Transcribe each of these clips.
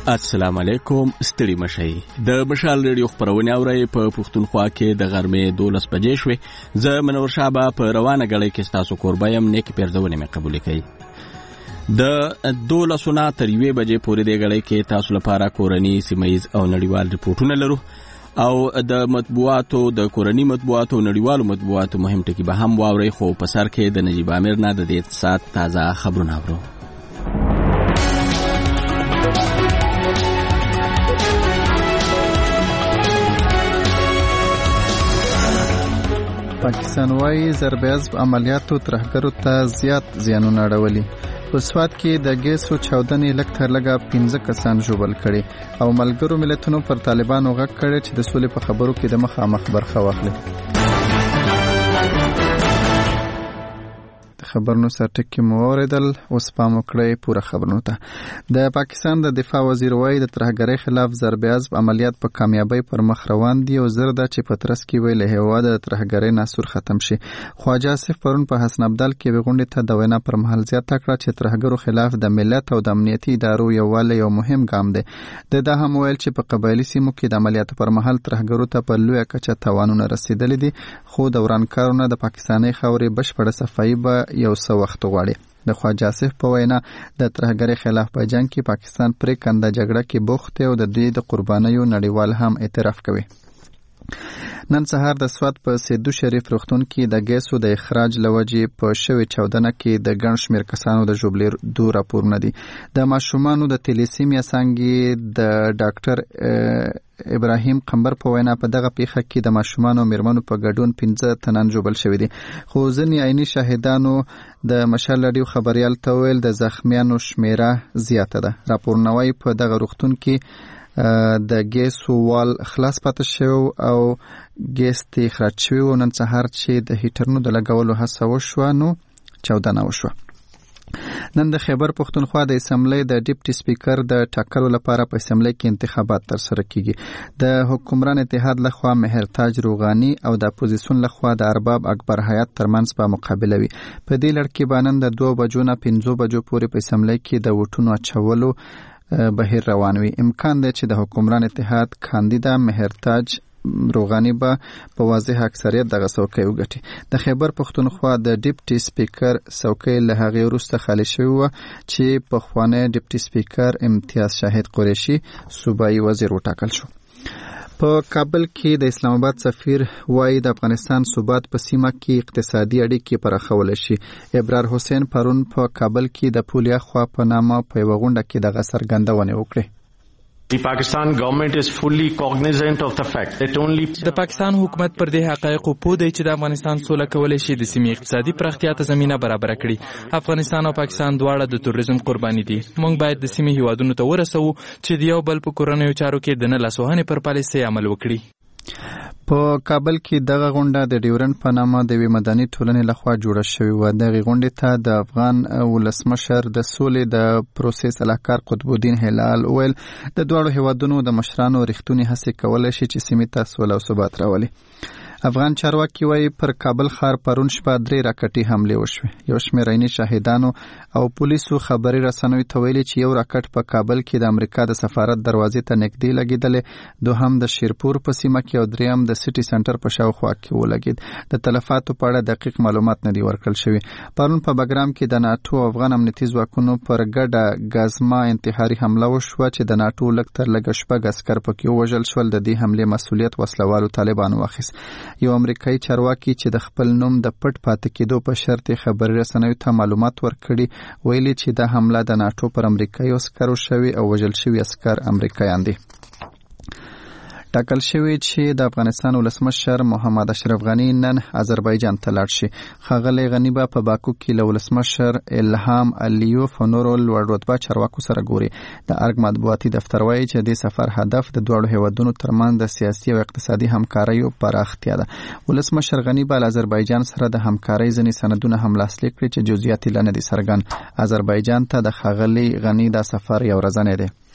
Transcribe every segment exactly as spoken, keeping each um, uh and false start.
السلام علیکم. ستړي مشئ. د مشال ریډیو خبرونه اورئ په پښتونخوا کې د غرمې دولس بجې شوې. زه منور شابه په روانه غړې کې تاسو کوربایم نیکی پیرزونه مې قبول کړئ. د دولسونه تر یوې بجې پورې د غړې کې تاسو لپاره کورنی سیمایز او نړیوال ریپورتونه لرو او د مطبوعاتو د کورنی مطبوعاتو نړیوالو مطبوعاتو مهم ټکی به هم واورئ. خو په سر کې د نجیب امیر نه د دې سات تازه خبرونه اورو. پاکستان وايي ضربه‌جزب عملیاتو ترهګرو ته زیات زیانونه اړولي. په سوات کې د ګیسو چاودنې لږ تر لږه پنځه کسان ژوبل کړي او ملګرو ملتونو پر طالبانو غږ کړی چې د سولې په خبرو کې د مخامخ برخه واخلي. خبرونو سرټکی مو اوریدل. اوس پام وکړئ پوره خبرونو ته. د پاکستان د دفاع وزیر وايي د ترهګرۍ خلاف ضربه‌جزب عملیات په کامیابی پر مخ روان دي او زر ده چې په ترڅ کې ویل هیواد د ترهګرۍ ناسور ختم شي. خواجه آصف پرون په حسن عبدال کې وغونډې ته د وینا پر مهال زیاته کړه چې ترهګرو خلاف د ملت او د امنیتي ادارو یووالی یو مهم ګام دی. د دا هم ویل چې په قبایلي سیمو کې د عملیاتو پر مهال ترهګرو ته په لویه کچه تاوانونه رسیدلي دي، خو د ورانکارونه د پاکستاني خاورې بشپړه صفایي به یو څه وخت غواړي. د خواجه آصف په وینا د ترهګرۍ خلاف په جنگ کې پاکستان پرې کنده جګړه کې بوخت او د دې د قربانیو نړیوال هم اعتراف کوي. نن سهار د سوات په سیدو شریف روغتون کې د ګیسو د اخراج لوجې په شوې چاودنه کې د ګڼ شمېر کسانو د ژوبلې دو راپورونه دي. د ماشومانو د تلیسیمیا څانګې د ډاکټر ابراهیم قمبر په وینا په دغه پیښه کې د ماشومانو میرمنو په ګډون پنځه تنان ژوبل شوي دي، خو ځینې عیني شاهدانو د مشال راډیو خبریال ته ویل د زخمیانو شمیره زیاته ده. راپورونه وايي په دغه روغتون کې د ګیسو وال خلاص پاتې شو او ګیس ته اخراج شوی و. نن سهار چې د هیټرونو د لګولو هڅه وشوه نو چاودنه وشوه. نن د خیبر پښتونخوا د اسمبلی د ډیپټي سپیکر د ټاکلو لپاره په اسمبلی کې انتخابات ترسره کیږي. د حکمران اتحاد لخوا مهرتاج روغانی او د اپوزیسیون لخوا د ارباب اکبر حیات ترمنځ په مقابله وي. په دې لړ کې به نن د دوه بجو نه پنځو بجو پورې په اسمبلی کې د ووټونو اچولو بهیر روان وي. امکان دی چې د حکمران اتحاد کاندیدا مهرتاج روغانی به په واضح اکثریت دغه څوکۍ وګټي. د خیبر پښتونخوا د ډیپټي سپیکر څوکۍ له هغې وروسته خالي شوې وه چې پخوانی ډیپټي سپیکر امتیاز شاهد قریشي صوبایي وزیر وټاکل شو. په کابل کې د اسلام آباد سفیر وايي د افغانستان ثبات په سیمه کې اقتصادي اړیکې پراخولی شي. ابرار حسین پرون په کابل کې د پولیا خوا په نامه په یوه غونډه کې دغه څرګندونې وکړې. The Pakistan government is fully cognizant of the fact that only د پاکستان حکومت پر دې حقایقو پوه دی چې د افغانستان سوله کولای شي د سیمې اقتصادي پراختیا ته زمینه برابر کړي. افغانستان او پاکستان دواړه د تروریزم قرباني دي. موږ باید د سیمې هیوادونو ته ورسوو چې د یو بل په کورنیو چارو کې د نه لاسوهنې پر پالیسۍ عمل وکړي. په کابل کې دغه غونډه د ډیورنډ په نامه د یوې مدني ټولنې لخوا جوړه شوې وه. دغې غونډې ته د افغان ولسمشر د سولې د پروسې سلاکار قطب الدین هلال ویل د دواړو هیوادونو د مشرانو رښتونې هڅې کولی شي چې سیمې ته سوله او ثبات راولي. افغان چارواکي وايي پر کابل ښار پرون شپه درې راکټي حملې وشوې. یو شمېر عیني شاهدانو او پولیسو خبري رسنیو ته ویلي چې یو راکټ په کابل کې د امریکا د سفارت دروازې ته نږدې لګېدلی، دوهم د شیرپور په سیمه کې او دریم د سټي سنټر په شاوخوا کې ولګېد. د تلفاتو په اړه دقیق معلومات نه دي ورکړل شوي. پرون په بګرام کې د ناټو او افغان امنیتي ځواکونو پر ګډه ګازما انتحاري حمله وشوه چې د ناټو لږ تر لږه شپږ عسکر پکې ووژل شول. د دې حملې مسؤلیت وسلوالو طالبانو واخیست. یو امریکایي چارواکي چې د خپل نوم د پټ پاتې کېدو په شرط خبري رسنیو ته معلومات ورکړي ویلي چې دا حمله د ناټو پر امریکایي عسکرو شوي او وژل شوي عسکر امریکایان دي. ټاکل شوی چې د افغانستان ولسمشر محمد اشرف غنی نن آذربایجان ته لاړ شي. ښاغلی غنی به په باکو کې له ولسمشر الهام الیوف او نورو لوړ رتبه چارواکو سره ګوري. د ارګ مطبوعاتي دفتر وایي چې د سفر هدف د دواړو هیوادونو ترمنځ د سیاسي او اقتصادي همکاریو پراختیا ده. ولسمشر غنی به له آذربایجان سره د همکارۍ ځینې سندونه هم لاسلیک کړي چې جزئیات یې لا نه دي څرګند. آذربایجان ته د ښاغلي غنی دا سفر یو ورځنی دی.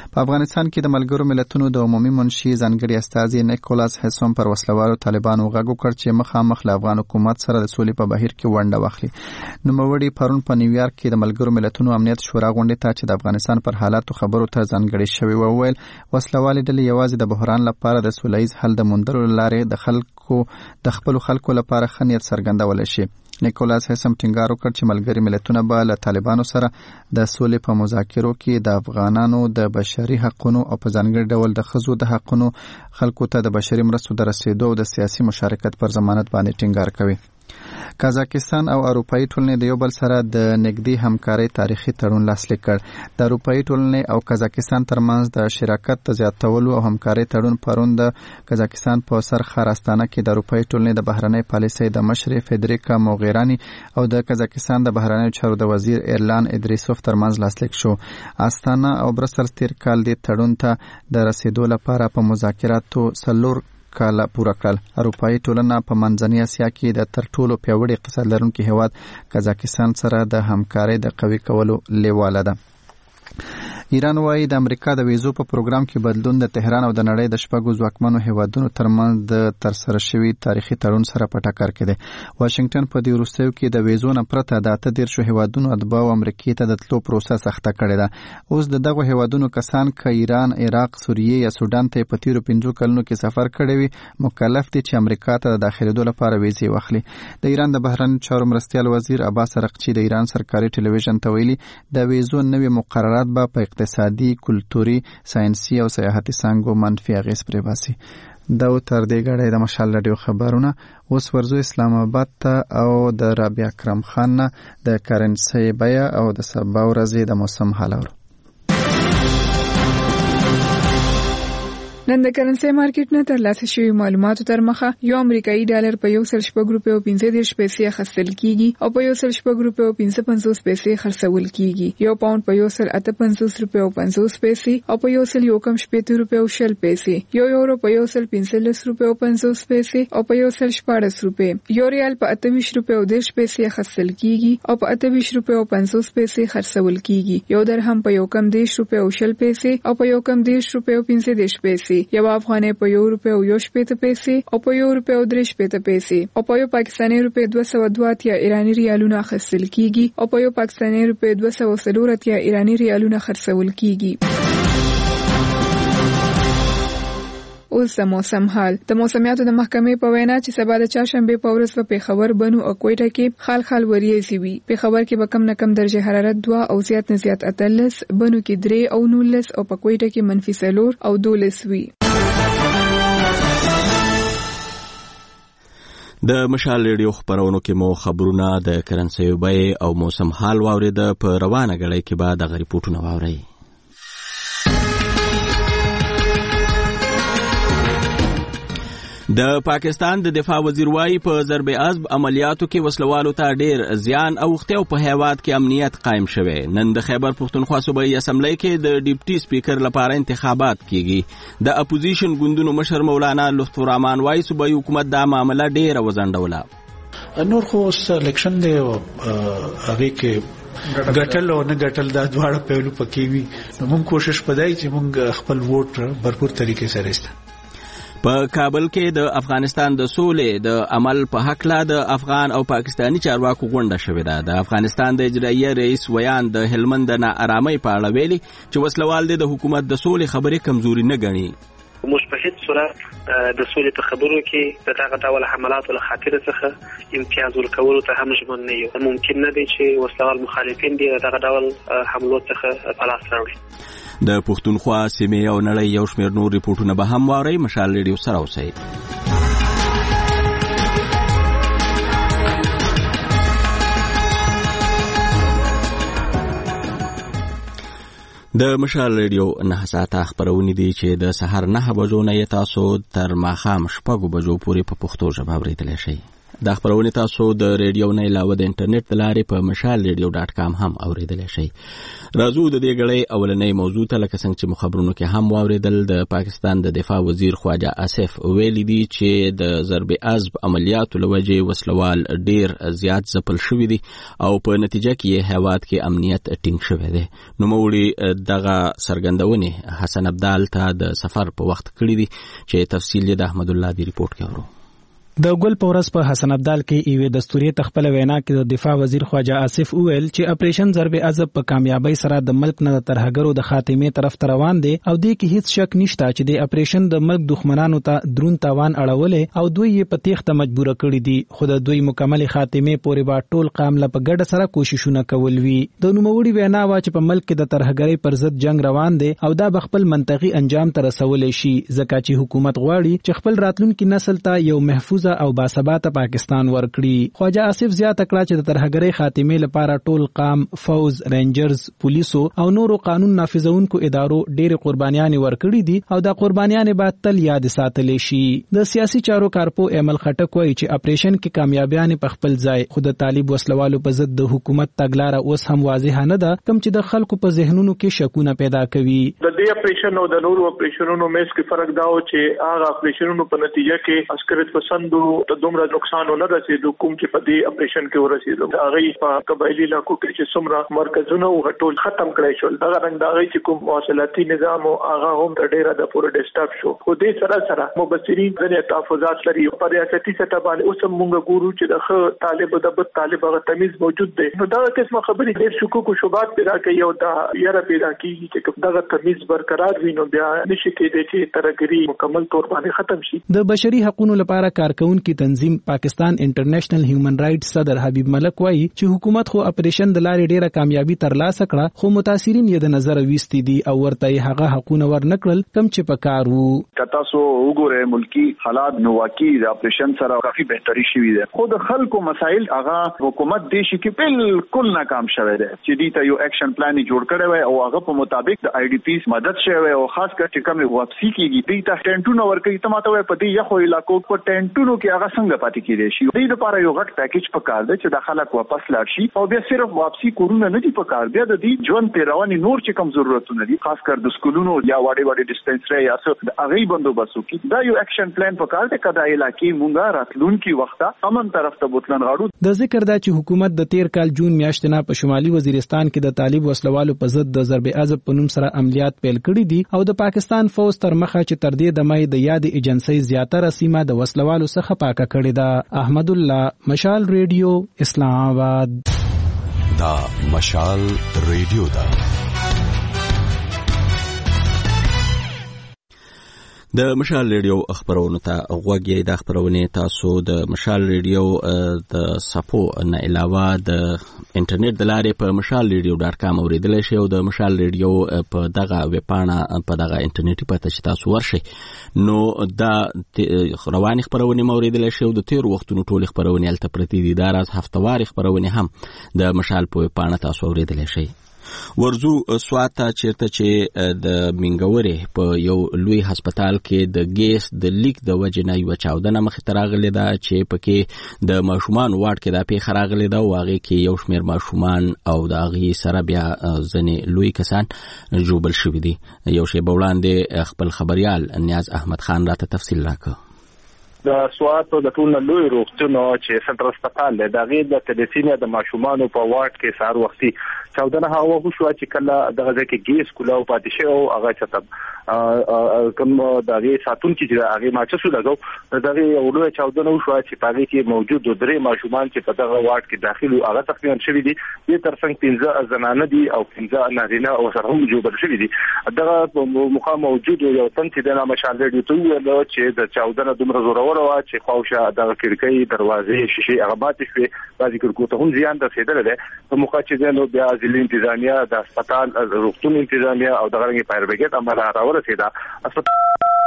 په افغانستان کې د ملګرو ملتونو د عمومي منشي ځانګړي استازي نیکولاس هیسوم پر وسلوالو طالبانو غږ وکړ چې مخامخ له افغان حکومت سره د سولې په بهیر کې ونډه واخلي. نوموړي پرون په نیویارک کې د ملګرو ملتونو امنیت شورا غونډې ته چې د افغانستان پر حالاتو خبرو ته ځانګړي شوی و وویل وسلوالې ډلې یوازې د بحران لپاره د سولهییز حل د موندلو لارې د خلکو د خپلو خلکو لپاره ښه نیت څرګندولی شي. نیکولاس هیسم ټینګار وکړ چې ملګري ملتونه به له طالبانو سره د سولې په مذاکرو کې د افغانانو د بشري حقونو او په ځانګړي ډول د ښځو د حقونو خلکو ته د بشري مرستو د رسیدو او د سیاسي مشارکت پر ضمانت باندې ټینګار کوي. کازاکستان او اروپایي ټولنې د یو بل سره د نږدې همکارۍ تاریخي تړون لاسلیک کړ. د اروپایي ټولنې او کازاکستان ترمنځ د شراکت د زیاتولو او همکارۍ تړون پرون د کازاکستان په سر ښار استانه کې د اروپایي ټولنې د بهرنۍ پالیسۍ د مشرې فدریکا موغیرانی او د کازاکستان د بهرنیو چارو د وزیر ایرلان ادریسوف ترمنځ لاسلیک شو. استانه او برسلز تیر کال د تړون ته د رسیدو لپاره په مذاکراتو څلور کاله پوره کړل. اروپایي ټولنه په منځنۍ اسیا کې د تر ټولو پیاوړي اقتصاد لرونکي هیواد کازاکستان سره د همکارۍ د قوي کولو لیواله ده. ایران وايي د امریکا د ویزو په پروګرام کې بدلون د تهران او د نړۍ د شپږو ځواکمنو هیوادونو ترمنځ د ترسره شوي تاریخي تړون سره په ټکر کې دی. واشنگټن په دې وروستیو کې د ویزو نه پرته د اته دیرشو هیوادونو اتباعو امریکې ته د تلو پروسه سخته کړې ده. اوس د دغو هیوادونو کسان که ایران، عراق، سوریې یا سودان ته په تیرو پنځو کلونو کې سفر کړی وي مکلف دي چې امریکا ته د داخلېدو لپاره ویزې واخلي. د ایران د بهرنیو چارو مرستیال وزیر عباس ارغچی د ایران سرکاري ټلویزیون ته ویلي د ویزو نوي مقررات به په اقتصادي، کلتوري، ساینسي او سیاحتي څانګو منفي اغېز پرې باسي. دا و تر دې غړې د مشال رادیو خبرونه. اوس ورزو اسلام آباد ته او د رابعه اکرم خان نه د کرنسي بیه او د سبا ورځې د موسم حال اورو. نن د کرنسي مارکیټ نه ترلاسه شوي معلوماتو تر مخه یو امریکایي ډالر په یو سل شپږ روپۍ او پنځه دېرش پیسې اخیستل کیږي او په یو سل شپږ روپۍ او پنځه پنځوس پیسې خرڅول کیږي. یو پاوند په یو سل اته پنځوس روپۍ او پنځوس پیسې او په یو سل یو کم شپېته روپۍ او شل پیسې. یو یورو په یو سل پنځلس روپۍ او پنځوس پیسې او په یو سل شپاړس روپۍ. یو ریال په اته ویشت روپۍ او دېرش پیسې اخیستل کیږي او په اته ویشت روپۍ او پنځوس پیسې خرڅول کیږي. یو درهم په یو کم دېرش روپۍ او شل پیسې او په یو کم دېرش روپۍ او پنځه دېرش پیسې. یو افغانۍ په یو روپۍ او یو شپېته پیسې او په یو روپۍ او درې شپېته پیسې او په یو پاکستاني روپۍ دوه سوه دوه اتیا ایراني ریالونه اخیستل کیږي او په یو پاکستاني روپۍ دوه سوه څلور اتیا ایراني ریالونه خرڅول کیږي. اوس د موسم حال. د موسمیاتو د محکمې په وینا چې سبا د چهارشنبې په ورځ په پیښور، بنو او کوټه کې خال خال وریځې وي. پیښور کې به کم نه کم درجه حرارت دوه او زیات نه زیات اتلس، بنو کې درې او نولس او په کوټه کې منفي څلور او دولس وي. د مشال ریډیو خبرونو کې مو خبرونه د کرنسي بیې او موسم حال واورېده. په روانه غړۍ کې به دغه ریپورټونه واورئ. د پاکستان د دفاع وزیر وايي په ضرب عضب عملیاتو کې وسلوالو ته ډیر زیان اوښتی او په هیواد کې امنیت قائم شوی. نن د خیبر پښتونخوا صوبایي اسمبلی کې د ډیپټي سپیکر لپاره انتخابات کیږي. د اپوزیشن ګوندونو مشر مولانا لطفالرحمن وايي صوبایي حکومت دا معامله ډیره وزنډوله. نور خو سلیکشن دی او هغه کې ګټل او نه ګټل دا دواړه پهلو پکې وي. موږ کوشش پدای چې موږ خپل ووټ برپور طریقې سره است. په کابل کې د افغانستان د سولې د عمل په حق لا د افغان او پاکستاني چارواکو غونډه شوې ده. د افغانستان د اجراییه رئیس ویان د هلمند د ناارامۍ په اړه ویلي چې وسلوال د حکومت د سولې خبرې کمزوري نه ګڼي. مشبهد صورت د سولې په خبرو کې د دغه ډول حملاتو له خاطر څخه امتیاز ورکولو ته هم ژمن نه یو. ممکن نه دی چې وسلوال مخالفین دي دغه ډول حملو څخه په لاس راوړي. د پښتونخوا سیمې او نړۍ یو شمېر نور ریپورټونه به هم واورئ. مشال ریډیو سره اوسئ. د مشال ریډیو نه ساعته خبرونه دي چې د سحر نه بجو نه تاسو تر ماښام شپږو بجو پورې په پښتو ژبه اورېدلی شئ. دا خبرونه تاسو د ریډیو نه علاوه د انټرنیټ لارې په مشال ریډیو ډاټ کام هم اوریدلی شئ. راځو د دې غړې اولنۍ موضوع ته، لکه څنګه چې مخبرونو کې هم واوریدل. د پاکستان د دفاع وزیر خواجه آصف ویلي دي چې د ضرب عضب عملیاتو لوجې وسلوال ډیر زیات ځپل شوي دي او په نتیجه کې هیواد کې امنیت ټینګ شوی دی. نوموړي دغه څرګندونې حسن ابدال ته د سفر په وخت کړی دي چې تفصیل یې د احمد الله دی ریپورت کې اورو. د ګل پورس په حسن ابدال کې ایوه دستوري تخپل وینا کې د دفاع وزیر خواجه آصف ویل چې اپریشن ضرب عضب په کامیابی سره د ملک نه ترهګرو د خاتمه طرف ته روان دي او د کې هیڅ شک نشته چې د اپریشن د ملک دښمنانو ته درون تاوان اړولې او دوی یې په تیښته مجبور کړی دي، خو د دوی مکمل خاتمه پورې با ټول قام له په ګډه سره کوششونه کول وی. د نوموړي وینا وا چې په ملک کې د ترهګرۍ پر ضد جنگ روان دي او دا بخپل منطقي انجام ته رسولې شي، ځکه چې حکومت غواړي چې خپل راتلونکي نسل ته یو محفوظ او باثبات پاکستان ورکړي. خواجه آصف زیاته کړه چې د ترهګرۍ خاتمه لپاره ټول قام، فوز، رینجرز، پولیسو او نورو قانون نافذونکو ادارو ډېر قربانیان ورکړي دي او دا قربانیان به تل یاد ساتل شي. د سیاسي چارو کارپو ایمل خټک وایي چې اپریشن کې کامیابیان په خپل ځای، خو د طالب وسلوالو په ضد د حکومت تګلارې اوس هم واضح نه ده، کوم چې د خلکو په ذهنونو کې شکونه پیدا کوي. د دې اپریشن او د نورو اپریشنونو مېس کې فرق دا و چې هغه اپریشنونو په نتیجه کې عسکرت پسندو ته دومره نقصان نه رسیدو کوم چې په دې اپریشن کې ورسیدو. هغه په قبایلی علاقو کې چې څومره مرکزونه او ټول ختم کړای شول، هغه رنګ دا غي چې کوم مواصلاتي نظام او هغه هم د ډیره د پوره ډیسټاپ شو. خو دې سره سره مبصرین ځنې تحفظات لري په ریاستي سطح باندې اوس موږ ګورو چې د خ طالب د بد طالب هغه تمیز موجود دی. نو دا قسمه خبرې ډېر شکوک او شوبات پیدا کوي او دا یاره پیدا کیږي چې دغه تمیز برقرار وي نو بیا نشي کېدای چې ترهګری مکمل تور باندې ختم شي. د بشري حقوقو لپاره کارکونکو تنظیم پاکستان انټرنیشنل هیومن رائټس صدر حبیب ملک وایي چې حکومت خو اپریشن د لارې ډیره کامیابی ترلاسه کړه، خو متاثرین یې د نظر ویستي دي او ورته هغه حقونه ورنکړل کم چې پکار وو. کتا سو وګوره ملکی حالات نو واقعي د اپریشن سره کافي بهتري شوې ده، خو د خلکو مسایل هغه حکومت دیشي کې بالکل ناکام شوه ده چې دې ته یو اکشن پلان جوړ کړی وای او هغه په مطابق د آی ډی پیس مدد شوه او خاص کر چې کوم واپسی کیږي دې ته ټینټونو ورکړي ته ماته په دې یو علاقو په ټینټونو کې هغه څنګه پاتې کیږي شي. دې لپاره یو غټ پیکیج پکار دی چې د خلک واپس لاړ شي او بیا صرف واپسی کورونه نه دي پکار، بیا د دې ژوند پیروانی نور چې کوم ضرورتونه دي خاص کر د سکولونو یا واړې واړې ډیسپنسری یا څه د هغه بندوبست وکړي. دا یو اکشن پلان پکار دی کدا علاقې مونږه راتلونکي وخت امن طرف ته بوتلن غاړو. د ذکر دا چې حکومت د تیر کال جون میاشتې نه په شمالي وزیرستان کې د طالب وسلوالو په ضد د ضرب عضب په نوم سره عملیات پیل کړي دي او د پاکستان فوز تر مخه چې تر دې د مې د یاد ایجنسی زیاتره سیمه د وسلوالو څخه پاکه کړي ده. احمد الله، مشال ریډیو، اسلام آباد. دا مشال ریډیو دا د مشال ریډیو خبرونه ته غوږ یې. د خبرونه تاسو د مشال ریډیو د صفو نه علاوه د انټرنیټ د لارې په مشال ریډیو ډاټ کام اوریدلی شئ او د مشال ریډیو په دغه ویبپاڼه په دغه انټرنیټي پته چې تاسو ورشئ نو دا رواني خبرونه مو اوریدلی شئ او د تیر وختونو ټول خبرونه هلته پرتې دي. دا راز هفتواري خبرونه هم د مشال په ویبپاڼه تاسو اوریدلی شئ. ورزو سواته چیرته چې د منګورې په یو لوی هسپتال کې د ګیس د لیک د وجې نه یوه چاودنه مخې ته راغلې ده چې پکې د ماشومانو واډ کې دا پیښه راغلې ده او هغې کې یو شمېر ماشومان او د هغې سره بیا ځینې لوی کسان ژوبل شوي دي. یو شیبه وړاندې خپل خبریال نیاز احمد خان راته تفصیل راکړ. د سوات د ټول لوی روغتونو چې سنټرل هسپتال دی د هغې د تلسینیا د ماشومانو په واټ کې سهار وختي چاودنه هغه وشوه چې کله دغه ځای کې ګیس کولاو پاتې شوی او هغه چته کوم د هغې ساتونکي چې د هغې ماچسو لګو د هغې یو لویه چاودنه وشوه چې په هغې کې موجود درې ماشومان چې په دغه واټ کې داخل وو هغه تقریبا شوي دي. دې تر څنګ پنځه زنانه دي او پنځه نارینه او سره هم ژوبل شوي دي. دغه مقام موجود یو تن چې د مشال ریډیو ته وویل چې د چاودنه دومره زوروره وه چې خواوشا دغه کړکۍ دروازې شیشې هغه ماتې شوې، بعضې کړکو ته هم زیان رسېدلی دی. په موقع چې دی نو بیا ضلعي انتظامیه د هسپتال روغتون انتظامیه او دغه رنګې فایر بریګیډ عمله راورسېده.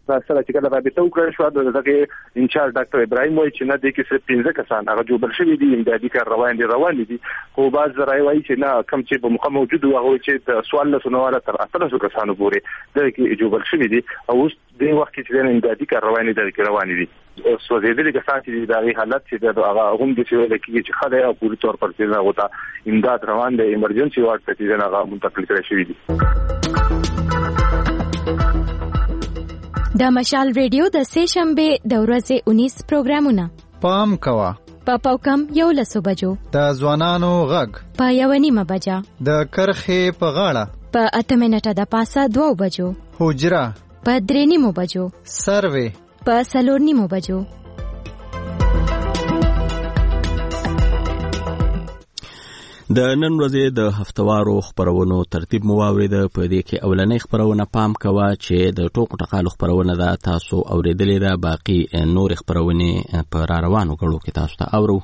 سره چې کله رابطه وکړل شو دغه انچارج ډاکټر ابراهیم وایي چې نه د کې صرف پنځه کسان هغه جوړ شوي دي امدادي کار روان دي روان دي خو باز راي وایي چې نه کم چې په مخه موجود و هغه چې سوال له سنواله تر اتلسو کسانو پورې دغه کې جوړ شوي دي او اوس د وخت چې امدادي کار روان دي دغه روان دي سوځېدلي کسان چې دغه حالت چې هغه هم د څه لکه چې خله او پوری تور پر تیزه وتا امداد روان دي ایمرجنسي وارډ ته چې هغه منتقل کړی شوی دي. د مشال ریډیو د سه شنبه د ورځې انیس پروګرامونه پام کوا په پاوکم یو لسو بجو د ځوانانو غږ په یو نیمه بجا د کرخې په غاړه په اته منټه د پاسه دوه بجو حجره په درې نیمو بجو سروي په څلور نیمو بجو. د نن ورځې د هفتوارو خبرونو ترتیب مو واورید. په دې کې اولنۍ خبرونه پام کوه چې د ټوکو ټقالو خبرونه ده تاسو اوریدلې ده، باقي نور خبرونه په را روانو غړو کې تاسو ته اورو.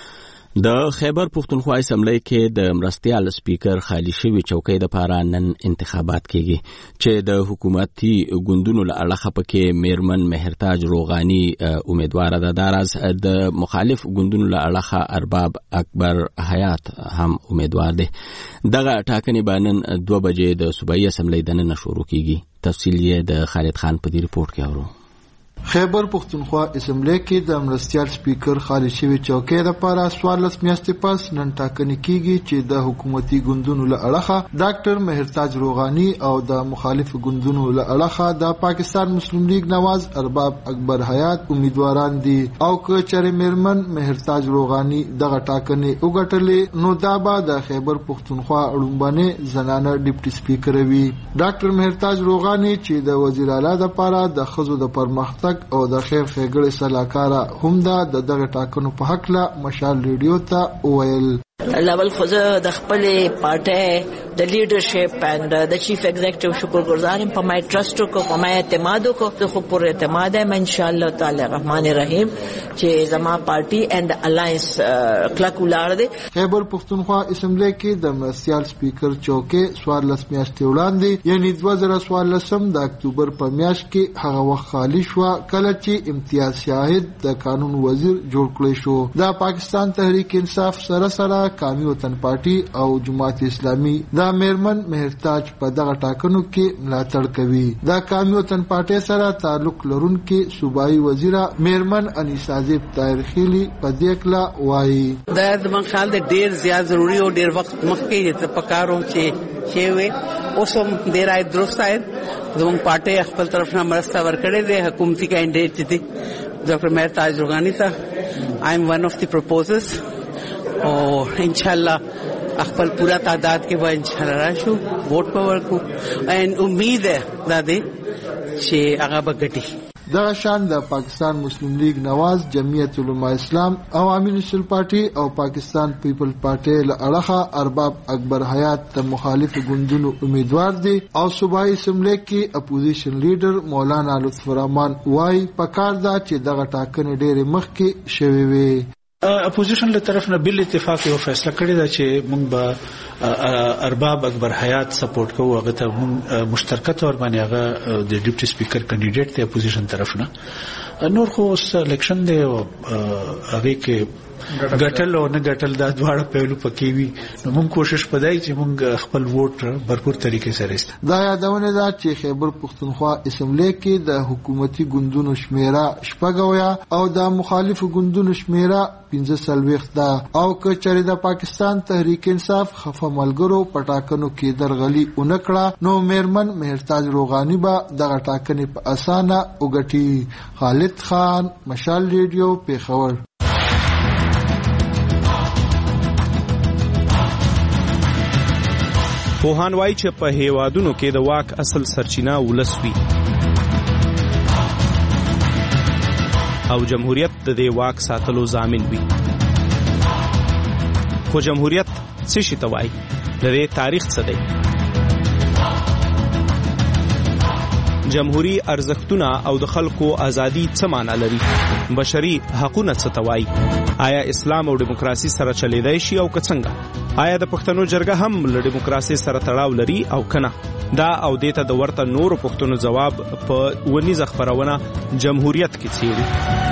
د خیبر پښتونخوا اسمبلی کې د مرستیال سپیکر خالی شوی چوکۍ د پاره نن انتخابات کیږي چې د حکومتي ګوندونو له اړخه پکې میرمن مهرتاج روغانی امیدوار ده. داراز د مخالف ګوندونو له اړخه ارباب اکبر حیات هم امیدوار دي. دغه ټاکنې به نن دوه بجې د صوبایي اسمبلی د نن شروع کیږي. تفصیل یې د خالد خان په دې ریپورت کې اورو. خیبر پښتونخوا اسمبلی کې د مرستیال سپیکر خالی شوی چوکۍ لپاره څوارلس میاشتې پس نن ټاکنې کیږي چې د حکومتي ګوندونو له اړخه ډاکټر مهرتاج روغانی او د مخالف ګوندونو له اړخه د پاکستان مسلم لیگ نواز ارباب اکبر حیات امیدواران دي. او که چېرې میرمن مهرتاج روغانی دغه ټاکنې وګټلې نو دا به د خیبر پښتونخوا لومړنۍ زنانه ډیپټي سپیکر وي. ډاکټر مهرتاج روغانی چې د وزیر اعلی لپاره د ښځو د پرمختګ او د خیر ښېګړې سلاکاره هم ده د دغه ټاکنو په هکله مشال ریډیو ته وویل. لول خو زه د خپلې پارټۍ د لیډرشپ اند د چیف ایگزیکټیو شکرګزار یم. په ما ټرست وکړو، په ما اعتماد وکړو. زه خو پر اعتماد یم ان شاء الله تعالی الرحمن الرحیم چې زما پارټي اند الاینس کلک ولاړ دی. خیبر پښتونخوا اسمبلی کې د مرستیال سپیکر چوکۍ څوارلس میاشتې وړاندې یعنی دوه زره څوارلسم د اکتوبر په میاشت کې هغه وخت خالی شوه کله چې امتیاز شاهد د قانون وزیر جوړ کړی شو. د پاکستان تحریک انصاف سره سره قومي وطن پارټي او جماعت اسلامي د میرمن مهرتاج په دغه ټاکنو کې ملاتړ کوي. د قومي وطن پارټي سره تعلق لرونکي صوبایي وزیره میرمن انیسا زیب طاهر خیلی په دې کله وایي دا د خیال د ډیر زیات ضروری او ډیر وخت مخکې ته پکارو چې شی وي اوس هم ډیر آی درست آی زموږ پارټي خپل طرف نه مرسته ورکړې ده. حکومتي کینډیډیټ دي ډاکټر مهرتاج روغانی ته آی ایم ون اف دی پروپوزرز او انشاءالله خپل پورا تعداد کې به انشاءالله راشو ووټ په ورکو ان امید ده دا دی چې هغه به ګټي. دغه شان د پاکستان مسلم لیگ نواز، جمعیت علماء اسلام، عوامي نېشنل پارټي او پاکستان پیپل پارټي له اړخه ارباب اکبر حیات د مخالف ګوندونو امیدوار دي. او صوبایي اسمبلی کې اپوزیشن لیډر مولانا لطف الرحمن وایي پکار ده چې دغه ټاکنې ډېرې مخکې شوې وي. اپوزیشن له طرف نه بل اتفاق یو فیصله کړی دا چې موږ به ارباب اکبر حیات سپورټ کوو. هغه ته موږ مشترکه تور باندې هغه د ډیپټي سپیکر کینډیډیټ ته اپوزیشن طرف نه. نور خو سلیکشن دی او هغه کې ګټل او نه ګټل دا دواړه پهلو پکې وي. نو موږ کوشش پدای چې موږ خپل ووټ برپور طریقې سره است. دا یادونه ده چې خیبر پښتونخوا اسمبلی کې د حکومتي ګوندونو شمیره شپږ او د مخالفو ګوندونو شمیره پنځه څلوېښت ده. او که چېرې د پاکستان تحریک انصاف خفه ملګرو په ټاکنو کې درغلي ونه کړه نو میرمن مهرتاج روغانی به دغه ټاکنې په اسانه وګټي. خالد خان، مشال ریډیو، پېښور. پوهان وایي چې په هیوادونو کې د واک اصل سرچینه ولس وي او جمهوریت د دې واک ساتلو ضامن وي. خو جمهوریت څه شي ته وایي؟ د دې تاریخ څه دی؟ جمهوریت ارزښتونه او د خلکو ازادي څه معنی لري؟ بشري حقوقونه څه ته وایي؟ آیا اسلام او دیموکراسي سره چلیدای شي او که څنګه؟ آیا د پښتنو جرګه هم له دیموکراسي سره تړاو لري او کنه؟ دا او دیته د ورته نورو پښتنو جواب په ونیزه خبرونه جمهوریت کې څیړي.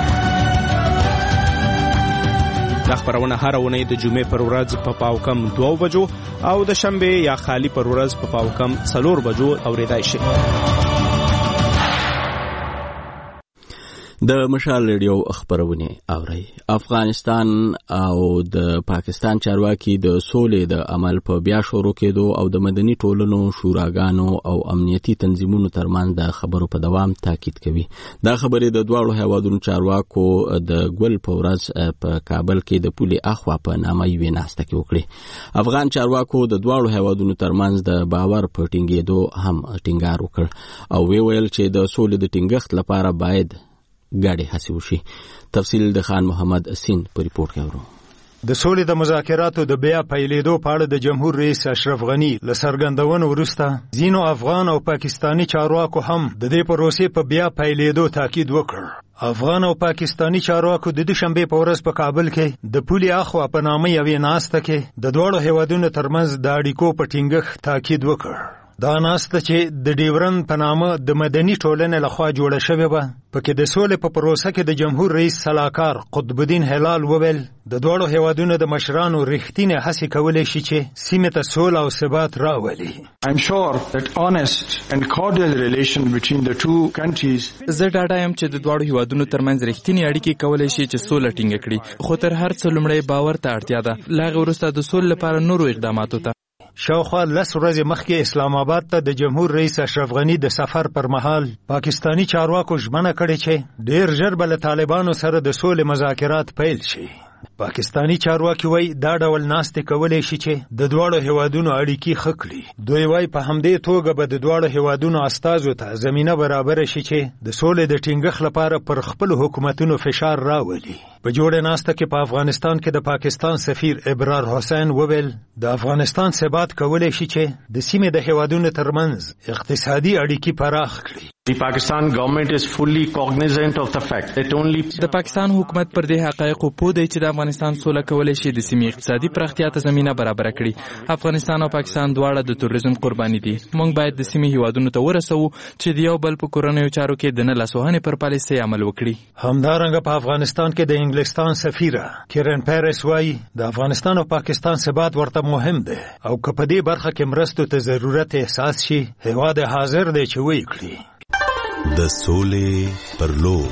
دا خبرونه هر اونۍ د جمعې پر ورځ په پاو کم دوه بجو او د شنبه یا خالی پر ورځ په پاو کم څلور بجو اوریدای شي. د مشال ریډیو خبرونه اوري. افغانستان او د پاکستان چارواکي د سولې د عمل په بیا شروع کېدو او د مدني ټولنو شوراګانو او امنیتي تنظیمونو ترمنځ د خبرو په دوام تاکید کوي. دا خبرې د دواړو هیوادونو چارواکو د ګل په ورځ په کابل کې د پولې اخوا په نامه یوې ناسته کې وکړي. افغان چارواکو د دواړو هیوادونو ترمنځ د باور په ټینګېدو هم ټینګار وکړ او وی ویل چې د سولې د ټینګښت لپاره باید ګاډي هڅه وشي. تفصیل د خان محمد سین په ریپورت کې اورو. د سولې د مذاکراتو د بیا پیلېدو په اړه د جمهور رئیس اشرف غنی له څرګندونو وروسته ځینو افغان او پاکستانی چارواکو هم د دې پروسې په بیا پیلېدو تاکید وکړ. افغان او پاکستانی چارواکو د دوشنبه په ورځ په کابل کې د پولې اخوا په نامه یوې ناسته کې د دواړو هیوادونو ترمنځ د اړیکو په ټینګښت تاکید وکړ. دا ناسته چې د ډیورن په نامه د مدني ټولنې لخوا جوړه شوې وه، پکې د سولې په پروسه کې د جمهور رئیس سلاکار قطب الدین هلال وویل د دواړو هیوادونو د مشرانو رښتینې هڅې کولی شي چې سیمې ته سوله او ثبات راولي. I'm sure that honest and cordial relation between the two countries. زه ډاډه یم چې د دواړو هیوادونو ترمنځ رښتینې اړیکې کولی شي چې سوله ټینګه کړي، خو تر هر څه لومړی باور ته اړتیا ده. له هغې وروسته د سولې لپاره نورو اقداماتو ته. شاوخوا لس ورځې مخکې اسلام آباد ته د جمهور رئیس اشرف غنی د سفر پر مهال پاکستانی چارواکو ژمنه کړې چې ډیر ژر به له طالبانو سره د سولې مذاکرات پیل شي. پاکستانی چارواکي وایي دا ډول ناستې کولی شي چې د دواړو هیوادونو اړیکې ښه کړي. دوی وایي په همدې توګه به د دواړو هیوادونو استازو ته زمینه برابره شي چې د سولې د ټینګښت لپاره پر خپلو حکومتونو فشار راولي. په جوړه ناسته کې په افغانستان کې د پاکستان سفیر ابرار حسین وویل د افغانستان ثبات کولی شي چې د سیمې د هیوادونو ترمنځ اقتصادي اړیکې پراخ کړي. The Pakistan government is fully cognizant of the fact that only د پاکستان حکومت پر دې حقایقو پوه دی چې د افغانستان سوله کولی شي د سیمې اقتصادي پراختیا ته زمینه برابره کړي. افغانستان او پاکستان دواړه د توریزم قرباني دي. موږ باید د سیمې هیوادونو ته ورسوو چې د یو بل په کورنیو چارو کې د نه لاسوهنې پر پالیسۍ عمل وکړي. همدارنګه په افغانستان کې د انګلستان سفیره کیرن پیرس وایي د افغانستان او پاکستان ثبات ورته مهم دی او که په دې برخه کې مرستو ته ضرورت احساس شي هیواد حاضر دی چې ویې کړي. د سولې پر لور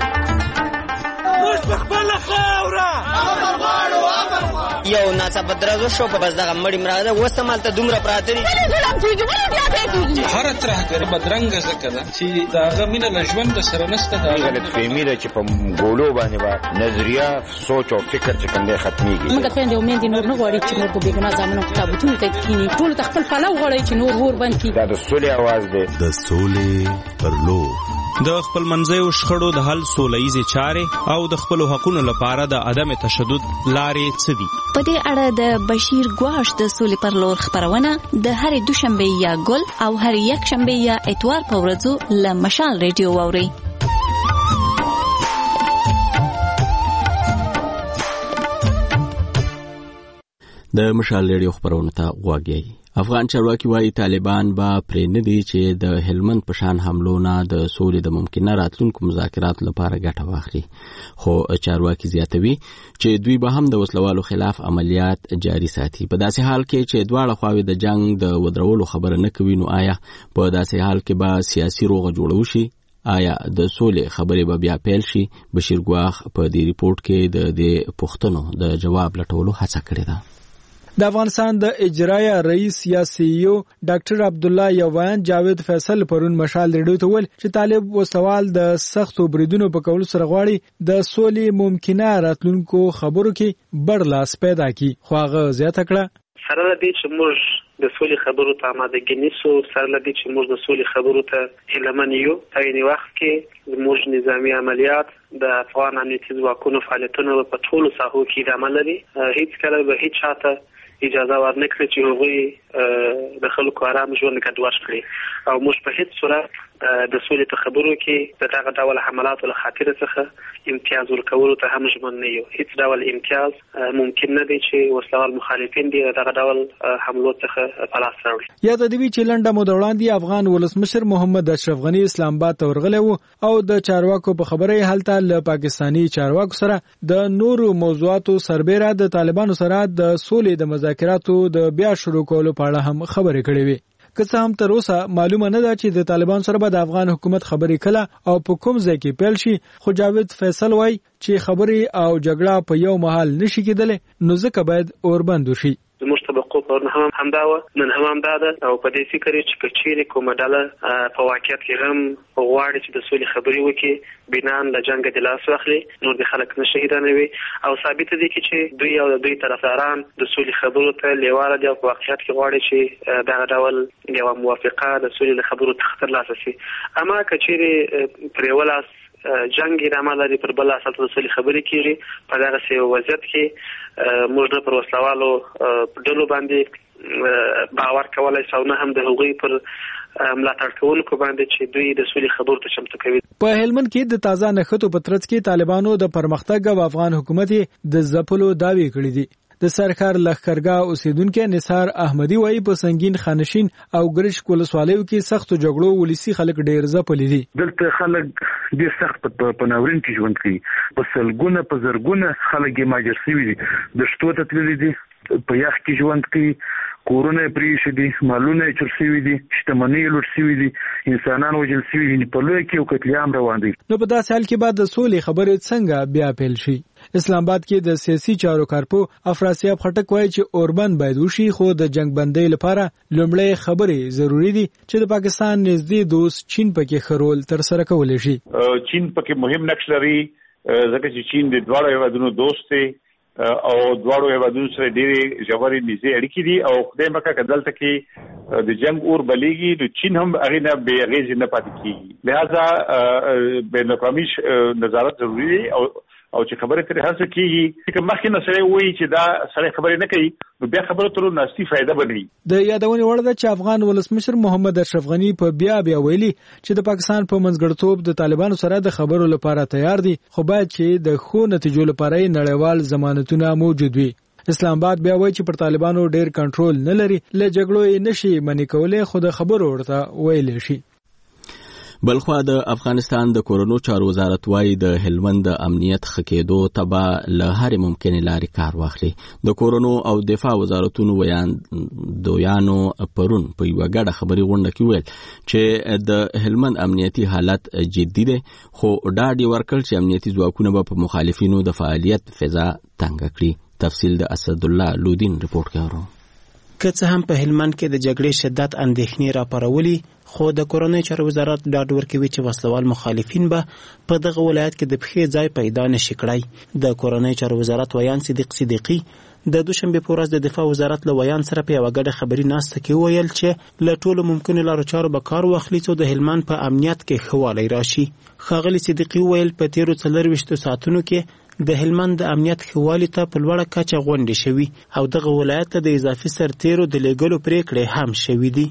یو ناڅاپه درز وشو په بس دغه مړی مراده اوس همالته دومره پراته دي. هره ترهګري بدرنګه ځکه ده چې د هغه مینه له ژونده سره نشته. د غلطفهمي ده چې په ګولو باندې به نظریه سوچ او فکر چې کوم دی ختمیږي. موږ خویندې او میندې نور نه غواړي چې نور په بېګناه زامنو په تابوتونو ته کښېني. ټولو ته خپل پلو غواړي چې نور اور بند کړي. دا د سولې اواز دی. د سولې پر لور د خپل منځیو شخړو د حل سوله ییزې چارې او د خپلو حقونو لپاره د عدم تشدد لارې څه دي؟ په دې اړه د بشیر ګواش د سولې پر لور خبرونه د هرې دوشنبه یا ګل او هرې یکشنبه یا اتوار په ورځو له مشال ریډیو واورئ. د مشال ریډیو خبرونه ته غوږ. افغان چارواکي وایي طالبان به پرې نه دي چې د هلمند په شان حملو نه د سولې د ممکنه راتلونکو مذاکراتو لپاره ګټه واخلي. خو چارواکي زیاتوي چې دوی به هم د وسلوالو خلاف عملیات جاري ساتي. په داسې حال کې چې دواړه خواوې د جنگ د ودرولو خبره نه کوي، نو آیا په داسې حال کې به سیاسي روغه جوړه وشي؟ آیا د سولې خبرې به بیا پیل شي؟ بشیر ګواخ په دې ریپورت کې د دې پوښتنو د جواب لټولو هڅه کړې ده. د افغانستان د اجرایه رئیس یا سی ای او ډاکټر عبد الله یوان جاوید فیصل پرون مشال ریډیو ته ویل چې طالب وسوال د سختو بریدونو په کولو سره غواړي د سولې ممکنه راتلونکو خبرو کې بڑ لاس پیدا کړي. خو هغه زیاته کړه سره دې چې موږ د سولې خبرو ته آمادګي نیسو، سره دې چې موږ د سولې خبرو ته هیلمن یو. په عین وخت کې موږ نظامی عملیات د افغان امنیتي ځواکونو فعالیتونه په ټولو ساحو کې ادامه لري. هیڅ کله به هیڅ چاته اجازه ورنکړي چې هغوی د خلکو آرام ژوند ګډوډ کړي او موږ په هیڅ صورت د سولې په خبرو کې د دغه ډول حملاتو له خاطر څخه امتیاز ورکولو ته هم ژمن نه یو. هیڅ ډول امتیاز ممکن نه دی چې وسلوال مخالفین دي دغه ډول حملو څخه په لاس راوړي. یاد دی چې لنډه موده وړاندې افغان ولسمشر محمد اشرف غنی اسلام آباد ته ورغلی و او د چارواکو په خبره هلته له پاکستانی چارواکو سره د نورو موضوعاتو سربېره د طالبانو سره د سولې د مذاکراتو د بیا شروع کولو په اړه هم خبرې کړې وې. که څه هم تر اوسه معلومه نه ده چې د طالبان سره به د افغان حکومت خبرې کله او په کوم ځای کې پیل شي، خو جاوید فیصل وایي چې خبرې او جګړه په یو مهال نشي کېدلی، نو ځکه باید اوربند وشي. زموږ طبقو پر هم همدا و نن هم همدا ده او په دې فکر چې کچېرې کومه ډله په واقعیت کې هم غواړي چې د سولې خبرې وکړي، بنان له جنګ د لاس واخلي، نور د خلک نه شهیدانه وي او ثابت دي چې دوی او د دوی طرفداران د سولې خبرو ته لیواله دي او په واقعیت کې غواړي چې دغه ډول یوه موافقه د سولې له خبرو څخه ترلاسه شي. اما کچېرې پر یوه لاس جنگ د عمل لري پر بل اساس د سولې خبرې کیږي، په دغه سي وضعیت کې موږ نه پر وسلوالو ډلو باندې باور کولای شو نه هم د هغوی پر ملاتړ کوونکو باندې چې دوی د سولې خبرو ته چمتو کوي. په هلمند کې د تازه نښتو په ترڅ کې طالبانو د پرمختګ او افغان حکومت د ځپلو دعوی کړې دي. د سرکار لخرګاه اوسیدونکو نثار احمدی وایي په سنگین خانشین او ګرش ولسوالیو کې سخت جګړو ولسی خلک ډیر ځپلي دي. دلته خلک ډیر سخت په ناورین کې ژوند کوي، په سلګونه په زرګونه خلک یې ماجر شوي دي، د شتو ته تللي دي، په یخ کې ژوند کوي، کورونه یې پرې شوي دي، مالونه یې چور شوي دي، شتمنۍ یې لوټ شوي دي، انسانان وژل شوي دي، په لویه کې یو قتلیعام روان دی. نو په داسې حال کې بعد د سولې خبرې څنګه بیا پیل شي؟ اسلام آباد کې د سیاسي چارو کارپو افراسیاب خټک وایي چې اوربند باید وشي، خو د جنگ بندۍ لپاره لومړی خبرې ضروری دي چې د پاکستان نږدې دوست چین پکې خرول تر سره کولی شي. چین پکې مهم نقش لري ځکه چې چین د دواړو هیوادونو دوست دی او دواړو هیوادونو سره ډېرې ژورې نږدې اړیکې دي او خدای مکړه که دلته کې د جنگ اور بلیږي نو چین هم هغې نه بې اغېزې نه پاتې کېږي. لهذا بین الاقوامي نظارت ضروري دی او او چې خبره ترې هڅه کیږي چې مخکې نه سره وایي چې دا سره خبرې نه کوي نو بیا خبره ترو ناستی فائدہ بنوي. د یادونې وړ ده چې افغان ولسمشر محمد اشرف غنی په بیا بیا ویلي چې د پاکستان په منځګړیتوب د طالبانو سره د خبرو لپاره تیار دي، خو باید چې د ښو نتیجو لپاره نړیوال ضمانتونه موجود وي. اسلام آباد بیا وایي چې پر طالبانو ډیر کنټرول نه لري، له جګړو یې نشي منې کولی، خو د خبرو ورته ویلی شي. بلخوا د افغانستان د کورونو چارو وزارت وايي د هلمند د امنیت خکېدو تبا له هرې ممکنې لارې کار واخلي. د کورونو او دفاع وزارتونو ویان دویانو پرون په یوه ګډه خبري غونډه کې ویل چې د هلمند امنیتي حالت جدي دی، خو ډاډ یې ورکړ چې امنیتي ځواکونه به په مخالفینو د فعالیت فضا تنګه کړي. تفصیل د اسدالله لودین رپورټ کوي. که څه هم په هلمند کې د جګړې شدت اندېښنې راپارولي، خو د کورنۍ چارو وزارت ډاډ ورکوي چې وسلوال مخالفین به په دغه ولایت کې د پښې ځای پیدا نشي کړی. د کورنۍ چارو وزارت ویان صدیق صدیقي د دوشنبه په ورځ د دفاع وزارت له ویان سره په یوه ګډه خبري ناسته کې ویل چې له ټولو ممکنو لارو چارو به کار واخلي څو د هلمند په امنیت کې ښه والی راشي. ښاغلي صدیقي ویل په تیرو څلرویشتو ساعتونو کې د هلمند د امنیت ښه والي ته په لوړه کچه غونډې شوي او دغه ولایت ته د اضافي سرتیرو د لیږلو پرېکړې هم شوي دي.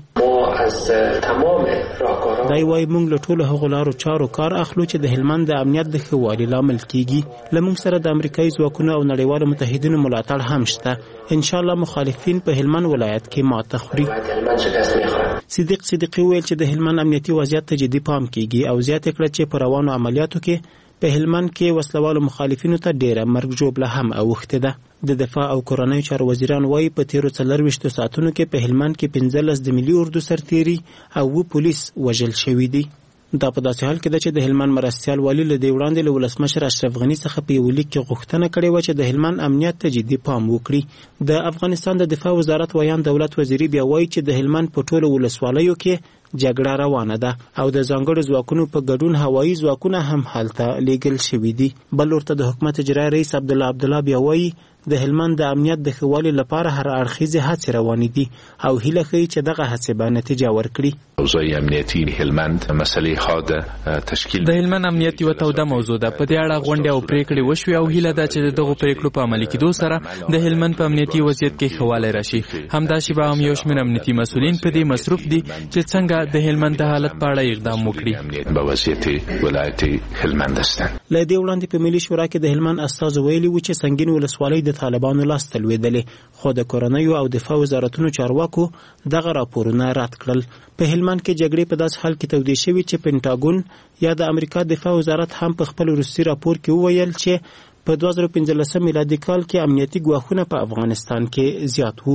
دای وایي موږ له ټولو هغو لارو چارو کار اخلو چې د هلمند د امنیت د ښه والي لامل کیږي. له موږ سره د امریکایي ځواکونو او نړیوالو متحدینو ملاتړ هم شته. انشاءالله مخالفین په هلمند ولایت کې ماته خوري. صدیق صدیقي ویل چې د هلمند امنیتي وضعیت ته جدي پام کیږي او زیاته کړه چې په روانو عملیاتو کې په هلمند کې وسلوالو مخالفینو ته ډیره مرګ ژوبله هم اوښتې ده. د دفاع او کورنۍ چارو وزیران وایي په تیرو څلرویشتو ساعتونو کې په هلمند کې پنځلس د ملي اردو سرتیري او اووه پولیس وژل شوي دي. دا په داسې حال کې ده چې د هلمند مرستیال والي له دې وړاندې له ولسمشر اشرف غني څخه په یو لیک کې غوښتنه کړې وه چې د هلمند امنیت ته جدي پام وکړي. د افغانستان د دفاع وزارت ویان دولت وزیري بیا وایي چې د هلمند په ټولو ولسوالیو کې جګړه روانه ده او د ځانګړو ځواکونو په ګډون هوایي ځواکونه هم هلته لیږل شوي دي. بل ورته د حکومت اجرایي رئیس عبدالله عبدالله بیا وایي د هلمند د امنیت د ښه والي لپاره هر اړخیزې هڅې روانې دي او هیله ښیي چې دغه هڅې به نتیجه ورکړي. موضوع امنیتي هلمند مسلې ښه د تشکیل د هلمند امنیت یوه توده موضوع ده. په دې اړه غونډې او پریکړې وشوې او هیله ده چې د دغو پریکړو په عملي کېدو سره د هلمند په امنیتي وضعیت کې ښه والی راشي. همداسې به هم یو شمېر امنیتي مسؤلین په دې مصروف دي چې څنګه د هلمند د حالت په اړه اقدام وکړي. به وضعیت ولایت هلمند هستند. له دې وړاندې په ملي شورا کې د هلمند استازو ویلي و چې سنگین ولسوالۍ د طالبانو لاس ته لوېدلې، خو د کورنیو او دفاع وزارتونو چارواکو دغه راپورونه رد کړل. په هلمند کې جګړې په داس حال کې تودې شوې چې پینټاګون یا د امریکا دفاع وزارت هم په خپل وروستي راپور کې وویل چې په دوه زره پنځلسم میلادي کال کې امنیتي ګواښونه په افغانستان کې زیات وو.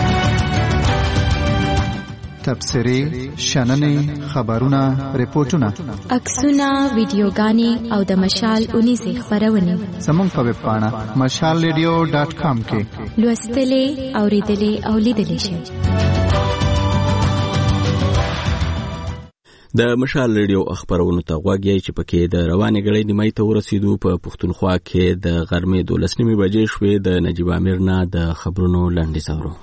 تبصرې، شننې، خبرونه، ریپورتونه، عکسونه، ویډیوګانې او د مشال اونیزې خبرونه زموږ په ویب پاڼه مشال ریډیو ډاټ کام کې لوستلې، اوریدلې او لیدلې شئ. د مشال ریډیو خبرونو ته غوږ یې چې پکې د روانې غړې نیمای ته ورسېدو. په پښتونخوا کې د غرمې دولس نیمې بجې شوې. د نجیب امیر نه د خبرونو لنډیز اورو.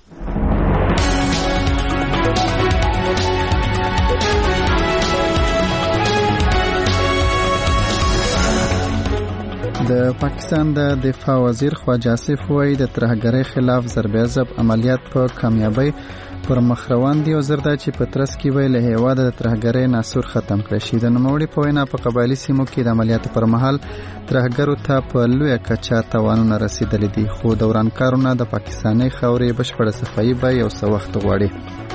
د پاکستان د دفاع وزیر خواجه آصف وایي د ترهګرۍ خلاف ضربه ضرب عملیات په کامیابی پر مخ روان دي او زر دا چې په ترڅ کې به له هیواده د ترهګرۍ ناسور ختم کړي شي. د نوموړي په وینا په قبایلي سیمو کې د عملیاتو پر مهال ترهګرو ته په لویه کچه تاوانونه رسیدلي دي، خو د ورانکارونه د پاکستاني خاورې بشپړه صفایي به یو څه وخت غواړي.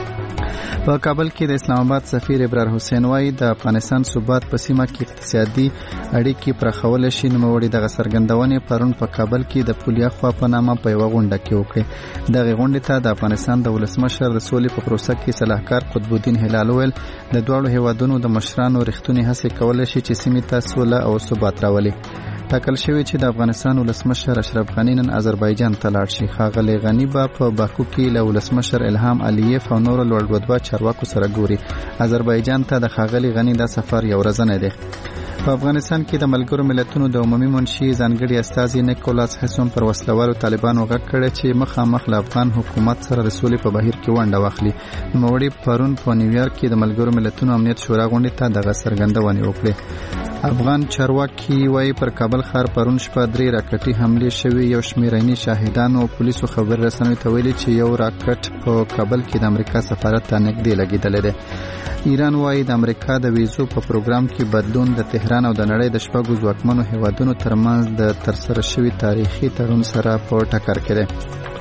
په کابل کې د اسلام آباد سفیر ابرار حسین وایي د افغانستان ثبات په سیمه کې اقتصادي اړیکې پراخول شي. نوموړي دغه څرګندونې پرون په کابل کې د پولیا خوا په نامه په یوه غونډه کې وکړې. دغه غونډې ته د افغانستان د ولسمشر د سولې په پروسه کې صلاحکار قطب الدین هلال ویل د دواړو هیوادونو د مشرانو رښتونې هڅې کولی شي چې سیمې ته سوله او ثبات راولي. ټاکل شوی چې د افغانستان ولسمشر اشرف غنی نن آذربایجان ته لاړ شي. ښاغلی غنی به په باکو کې له ولسمشر الهام الیف او نورو لوړرتبه چارواکو سره ګوري. آذربایجان ته د ښاغلي غنی دا سفر یو ورځنی دی. په افغانستان کې د ملګرو ملتونو د عمومي منشي ځانګړي استازي نیکولاس هیسون پر وسلوالو طالبانو غږ کړی چې مخامخ له افغان حکومت سره د سولې په بهیر کې ونډه واخلي. نوموړي پرون په نیویارک کې د ملګرو ملتونو امنیت شورا غونډې ته دغه څرګندونې وکړې. افغان چارواکي وایي پر کابل ښار پرون شپه درې راکټي حملې شوې. یو شمېر عیني شاهدانو او پولیسو خبر رسنیو ته ویلي چې یو راکټ په کابل کې د امریکا سفارت ته نږدې لګېدلی دی. ایران وایي د امریکا د ویزو په پروګرام کې بدلون د تهران او د نړۍ د شپږو ځواکمنو هیوادونو ترمنځ د ترسره شوي تاریخي تړون سره په ټکر کې دی.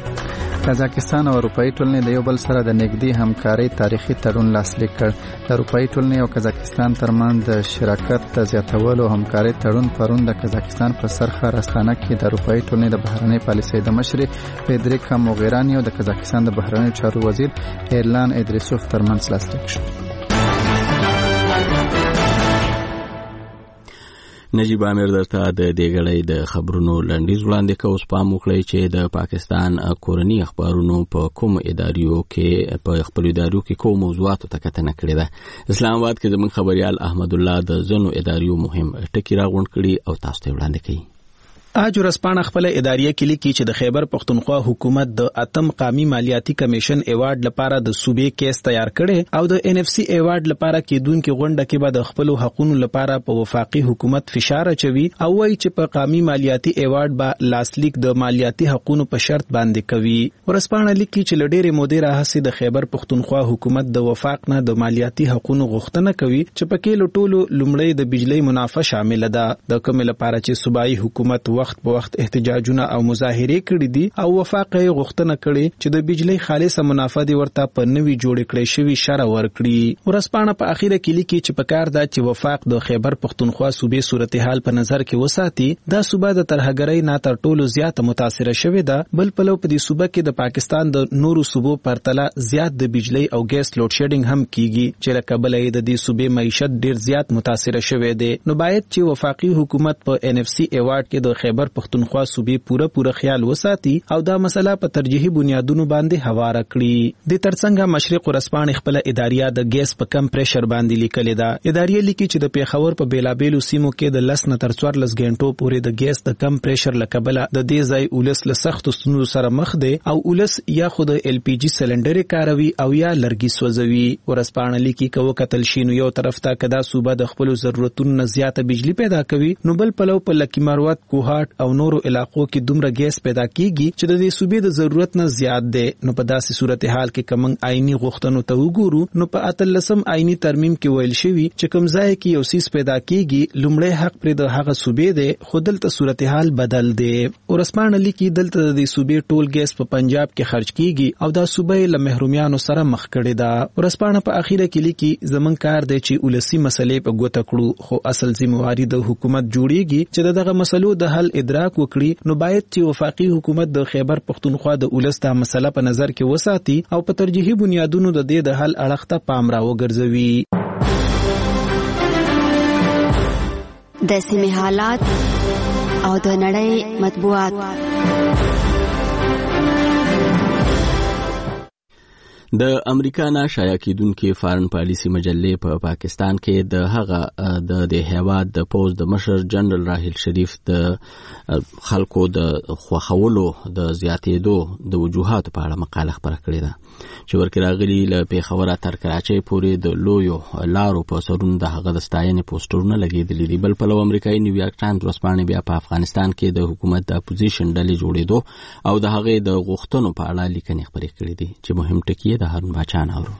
قزاقستان او اروپایي ټولنې د یو بل سره د نږدې همکارۍ تاریخي تړون لاسلیک کړ. د اروپایي ټولنې او قزاقستان ترمنځ د شراکت د زیاتولو همکارۍ تړون پرون د قزاقستان په سرخر استانه کې د اروپایي ټولنې د بهرنۍ پالیسۍ د مشرې فیدریکا موغیرانی او د قزاقستان د بهرنیو چارو وزیر ایرلان ادریسوف ترمنځ لاسلیک شو. نجیب امیر درته د دې غړې د خبرونو لنډیز وړاندې کوي. اوس پام وکړئ چې د پاکستان کورنی اخبارونو په کوم اداریو کې په خپل اداریو کې کوم موضوعاتو ته کتنه کړې ده. اسلام آباد کې زموږ خبريال احمد الله د زنو اداریو مهم ټکی راغونډ کړي او تاسو ته وړاندې کوي. اج ورسپانه خپل اداریه کې لیکي چې د خیبر پختونخوا حکومت د اتم قومي مالیاتي کمیشن ایوارډ لپاره د صوبې کیس تیار کړي او د ان اف سی ایوارډ لپاره کېدونکو غونډه کې به د خپل حقوقو لپاره په وفاقي حکومت فشار اچوي او وایي چې په قومي مالیاتي ایوارډ به لاسلیک د مالیاتي حقوقو په شرط باندې کوي. ورسپانه لیکي چې لډېرې مودې راهسي د خیبر پختونخوا حکومت د وفاق نه د مالیاتي حقوقو غوښتنه کوي چې پکې لټولو لومړی د بجلی منافع شامل ده. د کوم لپاره چې صوبایي حکومت وخت په وخت احتجاجونه او مظاهره کړې دي او وفاق یې غوښتنه کړې چې د بجلی خالصه منافع دی ورته په نوي جوړ کړې شوی شرع ورکړي. ورسپانه په اخیره کې لیکي چې په کار دا چې وفاق د خیبر پختونخوا صوبې صورتحال په نظر کې وساتي. دا صوبه د ترهګرۍ نه تر ټولو زیات متاثره شوې ده. بل په لو په دې صوبه کې د پاکستان د نورو صوبو پرتله زیات د بجلی او ګیس لوډ شیډینګ هم کیږي چې له کبله د دې صوبې معیشت ډیر زیات متاثره شوې ده. نو باید چې وفاقي حکومت په ان اف سی ایوارډ کې د خیبر پختونخوا صوبې پوره پوره خیال وساتي او دا مسله په ترجیحي بنیادونو باندې هواره کړي. د ترڅنګ مشرق ورسپانې خپل اداریه د ګیس په کم پریشر باندې لیکلې ده. اداریه لیکي چې د پیښور په بیلابېلو سیمو کې د لس نه تر څوارلس غنټو پورې د ګیس د کم پریشر لکبله د دې ځای ولس له سخت ستونزو سره مخ دي او ولس یا خود ال پی جی سلندر کاروي او یا لرګي سوځوي. ورسپانې لیکي کوو کتل شینو یو طرف ته کدا صوبه د خپل ضرورتونو زیاته بجلی پیدا کوي نو بل پلو په لکی مروت کوهار هراټ او نورو علاقو کې دومره ګیس پیدا کیږي چې د دې صوبې د ضرورت نه زیات دی. نو په داسې صورتحال کې کوم آئینی غوښتنو ته وګورو نو په اتلسم آئینی ترمیم کې ویل شوی چې کوم ځای کې یو سیس پیدا کیږي لومړی حق پر د هغه صوبې دی خو دلته صورتحال بدل دی. ورسپانه لیکي دلته د دې صوبې ټول ګیس په پنجاب کې خرج کیږي او دا صوبې له محرومیانو سره مخ کړي ده. ورسپانه په اخیره کې لیکي زمون کار دی چې ولسی مسلې په ګوته کړو خو اصل ذمہواری د حکومت جوړیږي چې دغه مسلو د حل ادراک وکړي. نو باید چې وفاقي حکومت د خیبر پختونخوا د ولستا مسله په نظر کې وساتي او په ترجیحي بنیادونو د دې د حل اړخ ته پام را وګرځوي. د سیمې حالات او د نړۍ مطبوعات. د امریکا نه شایع کیدونکې فارن پالیسی مجلې په پا پاکستان کې د هغه د د هیواد د پوز د مشر جنرال راحیل شریف د خلکو د خوښولو د زیاتېدو د وجوهاتو په اړه مقاله خپره کړې ده چې ورکې راغلي له پیښوره تر کراچۍ پورې د لویو لارو په سرونو د هغه د ستاینې پوسټرونه لګېدلي دي. بل پلو امریکایي نیویارک ټایمز ورځپاڼې بیا په افغانستان کې د حکومت د اپوزیشن ډلې جوړېدو او د هغې د غوښتنو په اړه لیکنې خپرې کړې دي چې مهم ټکي د هارون باچا ناورو.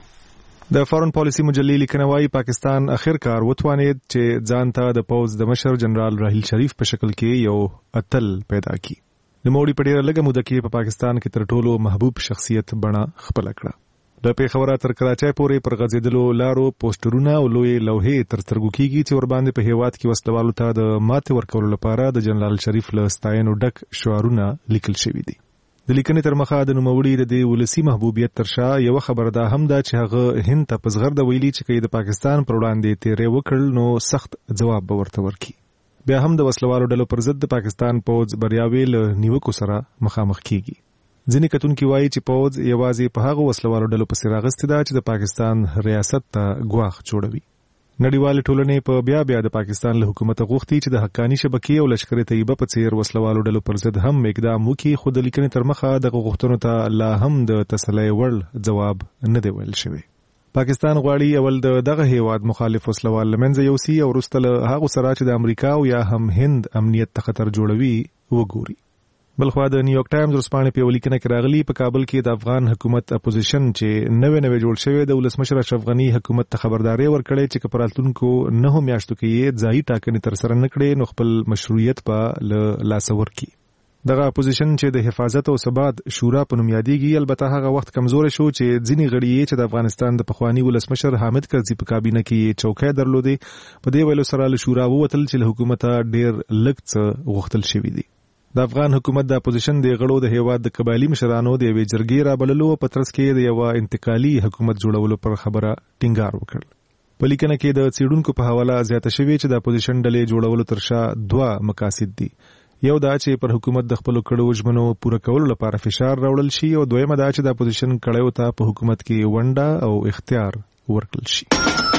د فارن پالیسی مجلې لیکنه وايي پاکستان اخر کار وتوانید چې ځان ته د پوز د مشر جنرال راحیل شریف په شکل کې یو اتل پیدا کړي. نوموړي په ډیره لږه موده کې په پاکستان کې تر ټولو محبوب شخصیت بڼه خپل کړه. د پیښور تر کراچۍ پورې پر غځېدلو لارو پوسټرونه او لوی لوحې تر سترګو کېږي چې ورباندې په هیواد کې وسلوالو ته د ماتې ورکولو لپاره د جنرال شریف له ستاینو ډک شعارونه لیکل شوي دي. د لیکنې تر مخه د نوموړي د دې ولسی محبوبیت تر شا یو خبر ده هم دا چې هغه هند ته په زغرده ویلي چې کې د پاکستان پر وړاندې تیرې وکړل نو سخت جواب به ورته ورکړي. بیا هم د وسلوالو ډلو پر ضد د پاکستان پوځ بریاوي له نیوکو سره مخامخ کیږي. ځینې کتونکي وایي چې پوځ یوازې په هغه وسلوالو ډلو پسې راغستې ده چې د پاکستان ریاست ته ګواښ جوړوي. نړیوالې ټولنې په بیا بیا د پاکستان له حکومت غوښتي چې د حقانی شبکې او لشکر طیبه په څیر وسلوالو ډلو پر ضد هم اقدام وکړي خو د لیکنې تر مخه د غوښتنو ته لا هم د تسلی وړ جواب نه دی ویل شوی. پاکستان غواړي اول د دغه هیواد مخالف وسلوال لمنځه یوسي او وروسته له هغو سره چې د امریکا او یا هم هند امنیت ته خطر جوړوي وګوري. بلخوا د نیویارک ټایمز ورځپاڼې په لیکنه کې راغلي په کابل کې د افغان حکومت اپوزیشن چې نوې نوې جوړ شوی د ولسمشر اشرف غنی حکومت ته خبرداري ورکړې چې په راتلونکو نه میاشتو کې ځایي ټاکنې تر سره نه کړي نو خپل مشروعیت په لاس ورکړي. دغه اپوزیشن چې د حفاظت او ثبات شورا په نوم یادېږي البته هغه وخت کمزوري شو چې ځینې غړي چې د افغانستان د پخوانی ولسمشر حامد کرزي په کابینه کې چوکۍ درلودي په دې ویلو سره له شورا ووتل چې له حکومت ډیر لږ څه غوښتل شوی دی. د افغان حکومت د اپوزیشن د غړو د هیواد د قبایلی مشرانو د یوې جرګې رابللو په ترڅ کې د یو انتقالي حکومت جوړولو پر خبره ټینګار وکړ. په لیکنه کې د څېړونکو په حواله زیاته شوې چې د اپوزیشن ډلې جوړولو تر شا دوه مقاصد دي. یو دا چې پر حکومت د خپل کړو ژمنو پوره کولو لپاره فشار راوړل شي او دویمه دا چې د اپوزیشن کړهو ته په حکومت کې ونډه او اختیار ورکړل شي.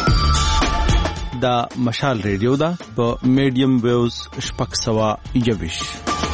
دا مشال ریډیو دا په میډیم ویوز شپږ سوه یوویش.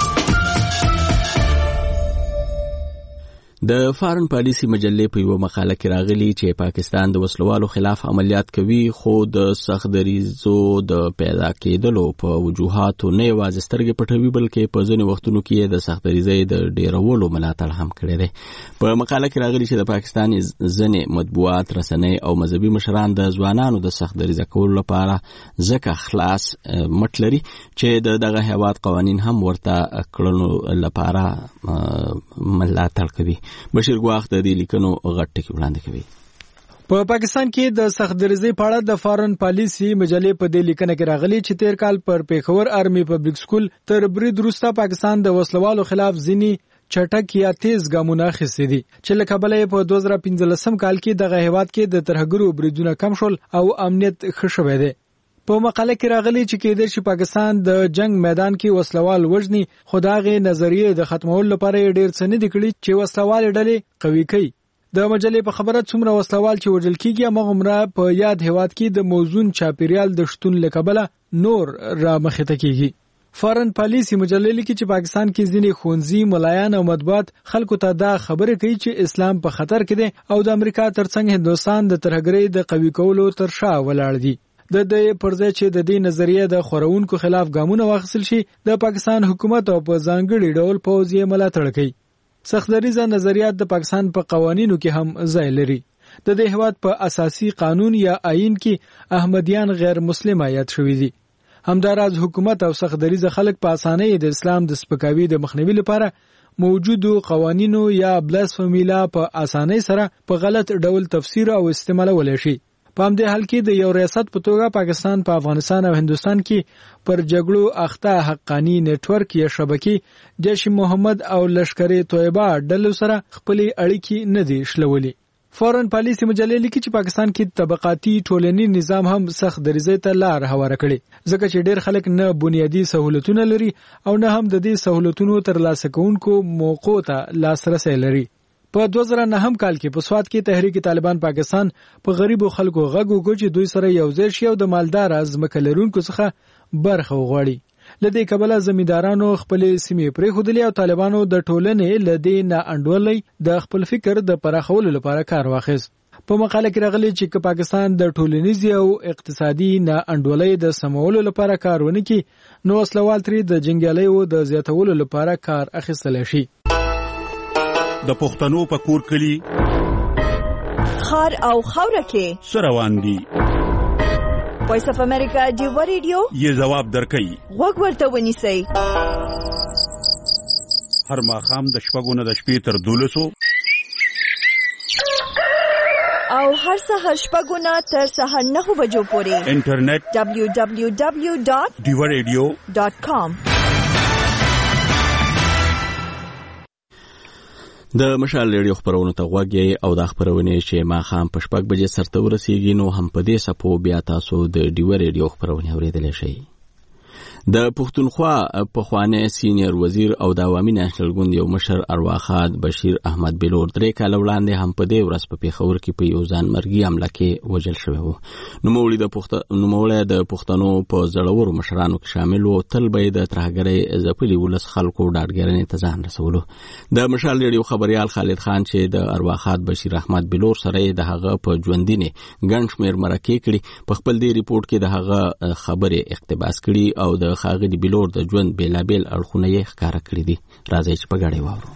د فارن پالیسی مجلې په یو مقاله کې راغلي چې پاکستان د وسلوالو خلاف عملیات کوي خو د سخت دریزو د پیدا کېدلو په وجوهاتو نه یوازې سترګې پټوي بلکې په ځینو وختونو کې د سخت دریزۍ د ډیرولو ملاتړ هم کړی دی. په مقاله کې راغلي چې د پاکستان ځینې مطبوعات رسنۍ او مذهبي مشران د ځوانانو د سخت دریزه کولو لپاره ځکه خلاص مټ لري چې د دغه هیواد قوانین هم ورته کړنو لپاره ملاتړ کوي. بشیر ګواخ د دې لیکنو غټ ټکی وړاندې کوي. په پاکستان کې د سخت دریزۍ په اړه د فارن پالیسی مجلې په دې لیکنه کې راغلي چې تیر کال پر پیښور آرمي پبلک سکول تر برید وروسته پاکستان د وسلوالو خلاف ځینې چټک یا تیز ګامونه اخیستي دي چې له کبله په دوه زره پنځلسم کال کې دغه هیواد کې د ترهګرو بریدونه کم شول او امنیت ښه شوی دی. په مقاله کې راغلي چې کېدای شي پاکستان د جنگ میدان کې وسلوال وژني خو دغه نظریه د ختمولو لپاره ډېر څه نه دي کړي چې وسلوال ډلې قوي کوي. د مجلې په خبره څومره وسلوال چې وژل کیږي هغه په یاد هیواد کې د موزون چاپیریال د شتون لکبله نور را مخته کیږي. فارن پالیسی مجلې لیکي چې پاکستان کې ځینې خونځي ملایان او مطبوعات خلکو ته دا خبره کوي چې اسلام په خطر کې دی او د امریکا ترڅنګ هندوستان د ترهګرۍ د قوي کولو تر شا ولاړ دی. د دې پرځای چې د دې نظریه د خورونکو خلاف ګامونه واخیستل شي د پاکستان حکومت او په ځانګړي ډول پوځ یې ملاتړ کوي. سختدریزه نظریات د پاکستان په قوانینو کې هم ځای لري. د دې هیواد په اساسي قانون یا آئین کې احمدیان غیر مسلمان یاد شوي دي. همداراز حکومت او سختدریزه خلک په اسانۍ د اسلام د سپکاوي د مخنیوي لپاره موجودو قوانینو یا بلاسفمی لا په اسانۍ سره په غلط ډول تفسیر او استعمالول شي. په همدې حال کې د یو ریاست په توګه پاکستان په افغانستان او هندوستان کې پر جګړو اخته حقانی نېټ ورک یا شبکې جیش محمد او لشکر طیبه ډلو سره خپل اړیکې نه دي شلولې. فورن پالیسی مجلې لیکي چې پاکستان کې طبقاتي ټولنی نظام هم سخت دریزه ته لار هواره کړي، ځکه چې ډېر خلک نه بنیادی سہولتونه لري او نه هم د دې سہولتونو ترلاسه کوونکو موقعو ته لاسرسی لري. په دوه زره نهم کال کې په سوات کې تحریک طالبان پاکستان په غریبو خلکو غږ وکړ چې دوی سره یو ځای شي او د مالدار ځمکه لرونکو څخه برخه وغواړي. له دې کبله زمیندارانو خپلې سیمې پرېښودلې او طالبانو د ټولنې له دې نا انډولۍ د خپل فکر د پراخولو لپاره کار واخیست. په مقاله کې راغلي چې پاکستان د ټولنیزي او اقتصادي نا انډولۍ د سمولو لپاره کار ونه کړي نو وسلوال ترې د جنګیالیو د زیاتولو لپاره کار اخیستلی شي. د پښتنو په کور کلی خار او خوره کې سروان دي. وایس اف امریکا ډیو ریډیو یې جواب درکړي. وګ ورته ونیسئ. هر ماښام د شپږو نه د شپې تر دولسو او هر سهار شپږو نه تر سهار نهو بجو پورې انټرنیټ دبلیو دبلیو دبلیو ډاٹ ډیو ریډیو ډاٹ کام. د مشال ریډیو خبرونو ته غوږ یې او د خبرونې چې ماښام په شپږ بجې سرته ورسیږي نو هم په دې سپو بیا تاسو د ډیو ریډیو خبرونه اورېدلی شئ. د پښتونخوا پخوانی سینیر وزیر او د عوامي نېشنل ګوند یو مشر ارواښاد بشیر احمد بلور درې کاله وړاندې هم په دې ورځ په پېښور کې په یو ځانمرګي حمله کې وژل شوی و. نوموړی د پښتنو په زړورو مشرانو کې شامل و. تل به یې د ترهګرۍ ځپلي ولس خلکو ډاډګرنې ته ځان رسولو. د مشال ریډیو خبریال خالد خان چې د ارواښاد بشیر احمد بلور سره یې د هغه په ژوندینې ګڼ شمېر مرکې کړي په خپل دې ریپورټ کې د هغه خبرې اقتباس کړي او د ښاغلي بلور د ژوند بېلابېل اړخونه یې ښکاره کړي دي. راځئ چې په ګډه واورو.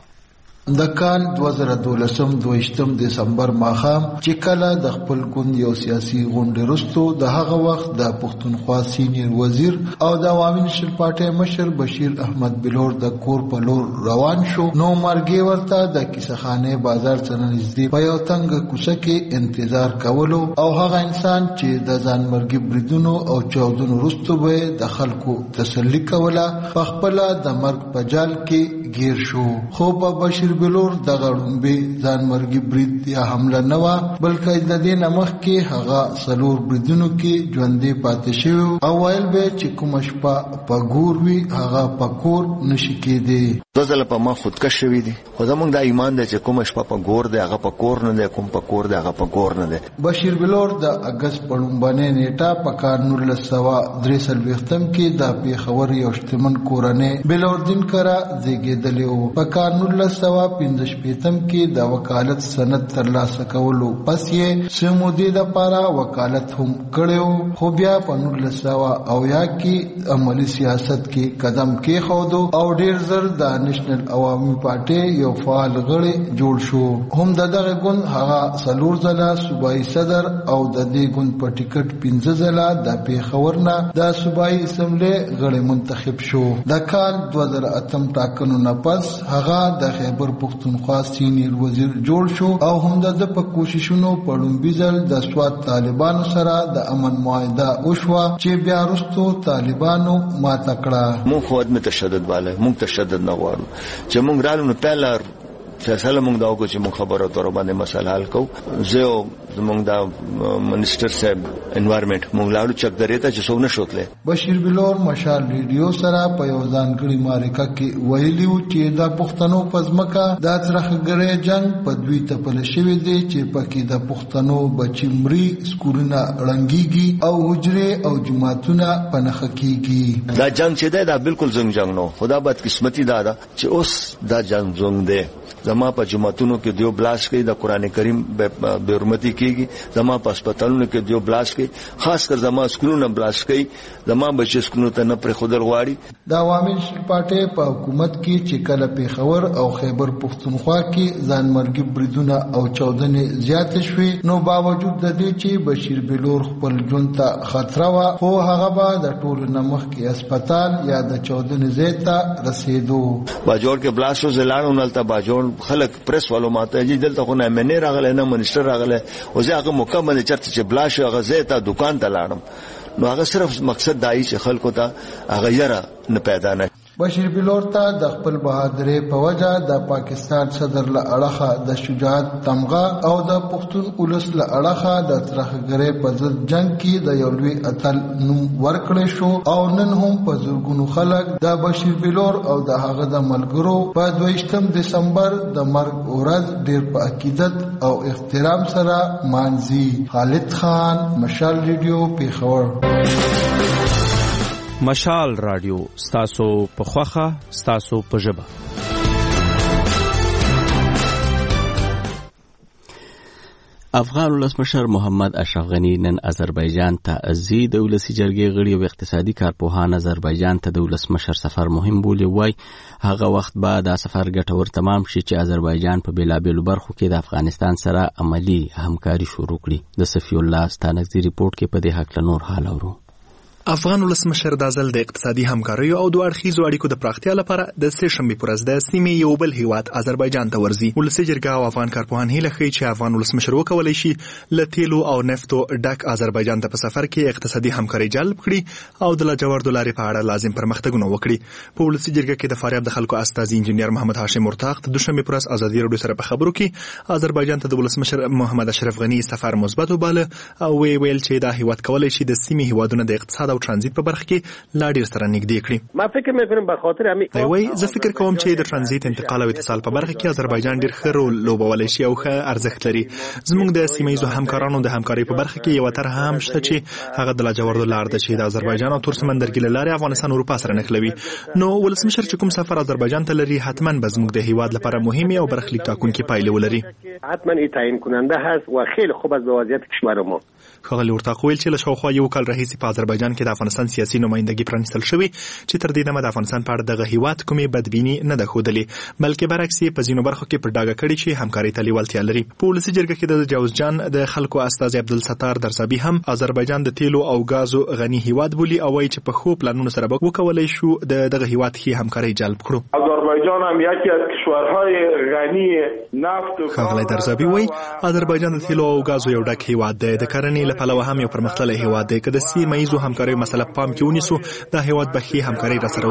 د کال دوه زره دولسم دویشتم دسمبر ماښام چې کله د خپل ګوند یو سیاسي غونډې وروستو د هغه وخت د پښتونخوا سینیر وزیر او د عوامي نېشنل پارټۍ مشر بشیر احمد بلور د کور په لور روان شو نو مرګي ورته د کیسهخانه بازار څخه نږدې په یو تنګ کوڅه کې انتظار کولو او هغه انسان چې د ځانمرګي بریدونو او چاودنو وروستو به د خلکو تسلی کوله په خپل د مرګ په جال کې گیر شو. خو په بشیر بلور د غړومبي ځانمرګي برید یا حمله نه و بلکې د دې نمخ کې هغه سلور بریدونو کې ژوندې پاتې شو او ویل به چې کوم شپه په ګور وی هغه په کور نشي کېدی. دوزله په ما خودکش شوی دي خو زمونږ د ایمان د چې کوم شپه په ګور دی هغه په کور نه دی کوم په کور دی هغه په کور نه دی. بشیر بلور د اگست په لومبنۍ نیټه په کال نولس سوه درې څلوېښتم کې د پېښور یو شتمن کورنۍ بلوردین کرا زیږېدلی و. په کال نولس سوه پنځه شپېتم کې د وکالت سند ترلاسه کولو پس یې څه مودې دپاره وکالت هم کړی خو بیا په نولس سوه اویا کې عملي سیاست کې قدم کېښودو او ډېر زر د نېشنل عوامي پارټۍ یو فعال غړی جوړ شو. هم د دغه ګوند هغه څلور ځله صوبایي صدر او د دې ګوند په ټیکټ پنځه ځله د پېښور نه د صوبایي اسمبلۍ غړی منتخب شو. د کال دوه زره اتم ټاکنو نه پس هغه د خیبر پښتونخوا سینیر وزیر جوړ شو او هم د په کوششونو په لومبي ځل د سوات طالبانو سره د امن معاهده وشوه چې بیا وروستو طالبانو ماته کړه. مونږ خو عدم تشدد باندې مونږ تشدد نه غواړو چې مونږ رالو نو پهلا فیصله مونږ دا وکړو چې مونږ خبرو تر باندې مسله حل کوو. زه زمونږ د منیسټر صاحب انوایرنمنت مونږ لاړو چک درې ته چې څوک نه شوتله. بشیر بلور مشال ریډیو سره په یو ځانګړي معرکه کې ویلي و چې د پښتنو په ځمکه د ترهګرۍ جنگ په دوی تپل شوی دی چې پکې د پښتنو بچي مري سکولونه ړنګېږي او حجرې او جماعتونه په نښه کېږي. دا جنگ چې دی دا بالکل زنګ جنگ نو خدا بد قسمتي دا ده چې اوس دا جنگ زنګ دی زما په جماعتونو کې دیو بلاس کوي د قران کریم به حرمتي کیږي زما په هسپتالونو کې دیو بلاس کوي خاص کر زما سکولونو بلاس کوي زما بچی سکولونو ته نه پر خودل غواړي د عوامي پارټي په حکومت کې چې کله پیښور او خیبر پښتونخوا کې ځانمرګي بریدونه او چاودنې زیات شوې نو باوجود د دې چې بشیر بلور خپل ژوند ته خطر وا خو هغه به د ټولو نمخ کې هسپتال یا د چاودنې ځای ته رسیدو باجوړ کې بلاس زلانو نلته باجوړ خلک پریس والو ماته جی دلته خو نه منی راغله نه منیسټر راغله او زه هغه مکمل چرته چې بلاش هغه ځای ته دکان ته لاړم نو هغه صرف مقصد دای چې خلکو ته هغه یره نه پیدا نه بشیر بلور ته د خپل بهادرۍ په وجه د پاکستان صدر له اړخه د شجاعت تمغه او د پښتون ولس له اړخه د ترهګرۍ په ضد جنگ کې د یو لوی اتل نوم ورکړی شو او نن هم په زرګونو خلک د بشیر بلور او د هغه د ملګرو په دویشتم دسمبر د مرګ ورځ ډیر په عقیدت او احترام سره مانځي. خالد خان، مشال ریډیو، پیښور. مشال رادیو ستاسو په خوخه ستاسو په ژبه. افغان ولسمشر محمد اشرف غنی نن آذربایجان ته ځي. د ولسي جرګې غړي او اقتصادي کارپوهان آذربایجان ته د ولسمشر سفر مهم بولي. وای هغه وخت به دا سفر ګټور تمام شي چې آذربایجان په بیلابیلو برخو کې د افغانستان سره عملی همکاري شروع کړي. د صفی الله ستانکزي ریپورت کې په دې حق نور حال اورو. افغان ولسمشر د ځل د اقتصادي همکاریو او دوه اړخیزو اړیکو د پراختیا لپاره د سه شنبې پر ورځ د سیمې یو بل هیواد آذربایجان ته ورځي. ولسي جرګه او افغان کارپوهان هیله کوي چې افغان ولسمشر وکولای شي له تیلو او نفتو ډک آذربایجان ته په سفر کې اقتصادي همکاري جلب کړي او د لاجوردو لارې په اړه لازم پرمختګونه وکړي. په ولسي جرګه کې د فاریاب د خلکو استازي انجنیر محمد هاشم مرتاق د دوشنبې پر ورځ ازادي راډیو سره په خبرو کې آذربایجان ته د ولسمشر محمد اشرف غنی سفر مثبت وباله او وی ویل چې دا هیواد کولای شي د سیمې هیوادونو د اقتصاد او ترانزیت په برخه لا ډیر سره نږدې کړي. ما فکر میکنم به خاطر همین دی وای زه فکر کوم چې د ترانزیت انتقال او اتصال په برخه کې آذربایجان ډیر ښه رول لوبولی شي او ښه ارزښت لري. زموږ د سیمایي همکارانو د همکارۍ په برخه کې یو تر هم شته چې هغه د لاجوردو لار ده چې د آذربایجان او تور سمندرګي لارې افغانستان اروپا سره نښلوي. نو ولسمشر چې کوم سفر آذربایجان ته لري حتما به زموږ د هیواد لپاره مهمه او برخلیک ټاکونکې پایلې ولري. حتما این تعیین کننده هست و خیلی خوب از وضعیت کشور ما. خغلی ورته ویل چې له شاوخوا یو کال راهیسې په آذربایجان کې د افغانستان سیاسي نمائندګي پرانیستل شوې چې تر دې دمه د افغانستان په اړه دغه هیواد کومې بدبیني نه ده ښودلې بلکې برعکس یې په ځینو برخو کې په ډاګه کړي چې همکارۍ ته لیوالتیا لري. په ولسي جرګه کې د جوزجان د خلکو استازي عبدالستار درزابي هم آذربایجان د تیلو او غازو غني هیواد بولي او وایي چې په ښو پلانونو سره به وکولای شو د دغه هیواد ښې همکارۍ جلب کړو. آذربایجان هم یکی از کشورهای غنی نفت و خغلی درزابي وایي آذربایجان د تیلو او غازو یو ډک هیواد دی. د کرنې له پلوه هم یو پرمختللی هیواد دی. که د سیمه ییزو همکاریو مسله پام کې ونیسو دا هیواد به ښې همکارۍ راسره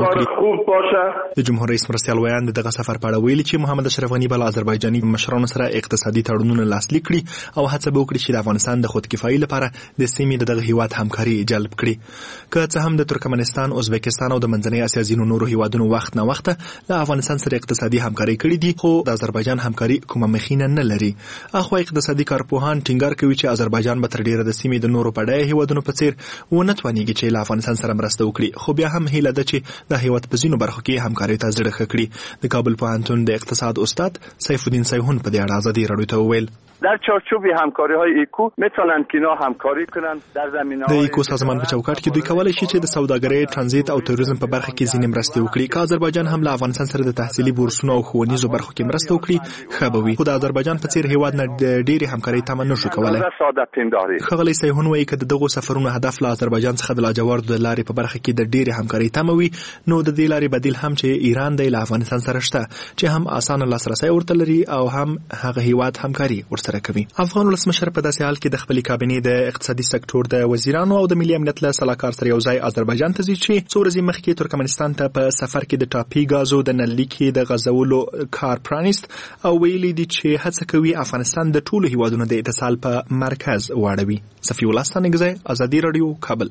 وکړي. د جمهور رئیس مرستیال ویان دغه سفر په اړه ویلي چې محمد اشرف غنی به له آذربایجاني مشرانو سره اقتصادي تړونونه لاسلیک کړي او هڅه به وکړي چې د افغانستان د خودکفایي لپاره د سیمې د دغه هیواد همکاري جلب کړي. که څه هم د ترکمنستان، ازبکستان او د منځنۍ اسیا ځینو نورو هیوادونو وخت نه وخت له افغانستان سره اقتصادي همکاري کړې دي خو د آذربایجان همکاري کومه مخینه نه لري. اخو اقتصادي کارپوهان ټینګار کوي چې آذربایجان به تر ډیره د سیمې د نورو پړای هیوادونو په څیر ونه توانیږي چې له افغانستان سره مرسته وکړي خو بیا هم هیله ده چې د هیواد په ځینو برخو کې همکارۍ ته زړه ښه کړي. د کابل پوهنتون د اقتصاد استاد سیف الدین سیهون په دې اړه ازادي راډیو ته وویل در چارچوب همکاری‌های ایکو میتونن که اینا همکاری کنن در زمینه‌های د ایکو سازمان په چوکاټ کې دوی کولای شي چې د سوداګرۍ، ترانزیت او توریزم په برخه کې ځینې مرستې وکړي. که آذربایجان هم له افغانستان سره د تحصیلي بورسونو او ښوونیزو برخو کې مرسته وکړي ښه به وي. خو د آذربایجان په څیر هیواد نه د ډېرې همکارۍ تمه نشو کولی. ښاغلی سیهون وایي که د دغو سفرونو هدف له آذربایجان څخه د لاجوردو د لارې په برخه کې د ډېرې همکارۍ تمه وي نو د دې لارې بدیل هم چې ایران دی له افغانستان سره شته چې هم اسانه لاسرسی ورته لري او هم هغه هیواد همکاري ورسره کوي. افغان ولسمشر په داسې حال کې د خپلې کابینې د اقتصادي سکتور د وزیرانو او د ملي امنیت له سلاکار سره یو ځای آذربایجان ته ځي چې څو ورځې مخکې ترکمنستان ته په سفر کې د ټاپي غازو د نللیکې د غځولو کار پرانیست او ویلي دي چې هڅه کوي افغانستان د ټولو هیوادونو د اتصال په مرکز واړوي. صفی الله ستانکزی، ازادي راډیو، کابل.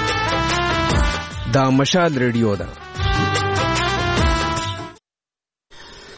دا مشال ریډیو ده.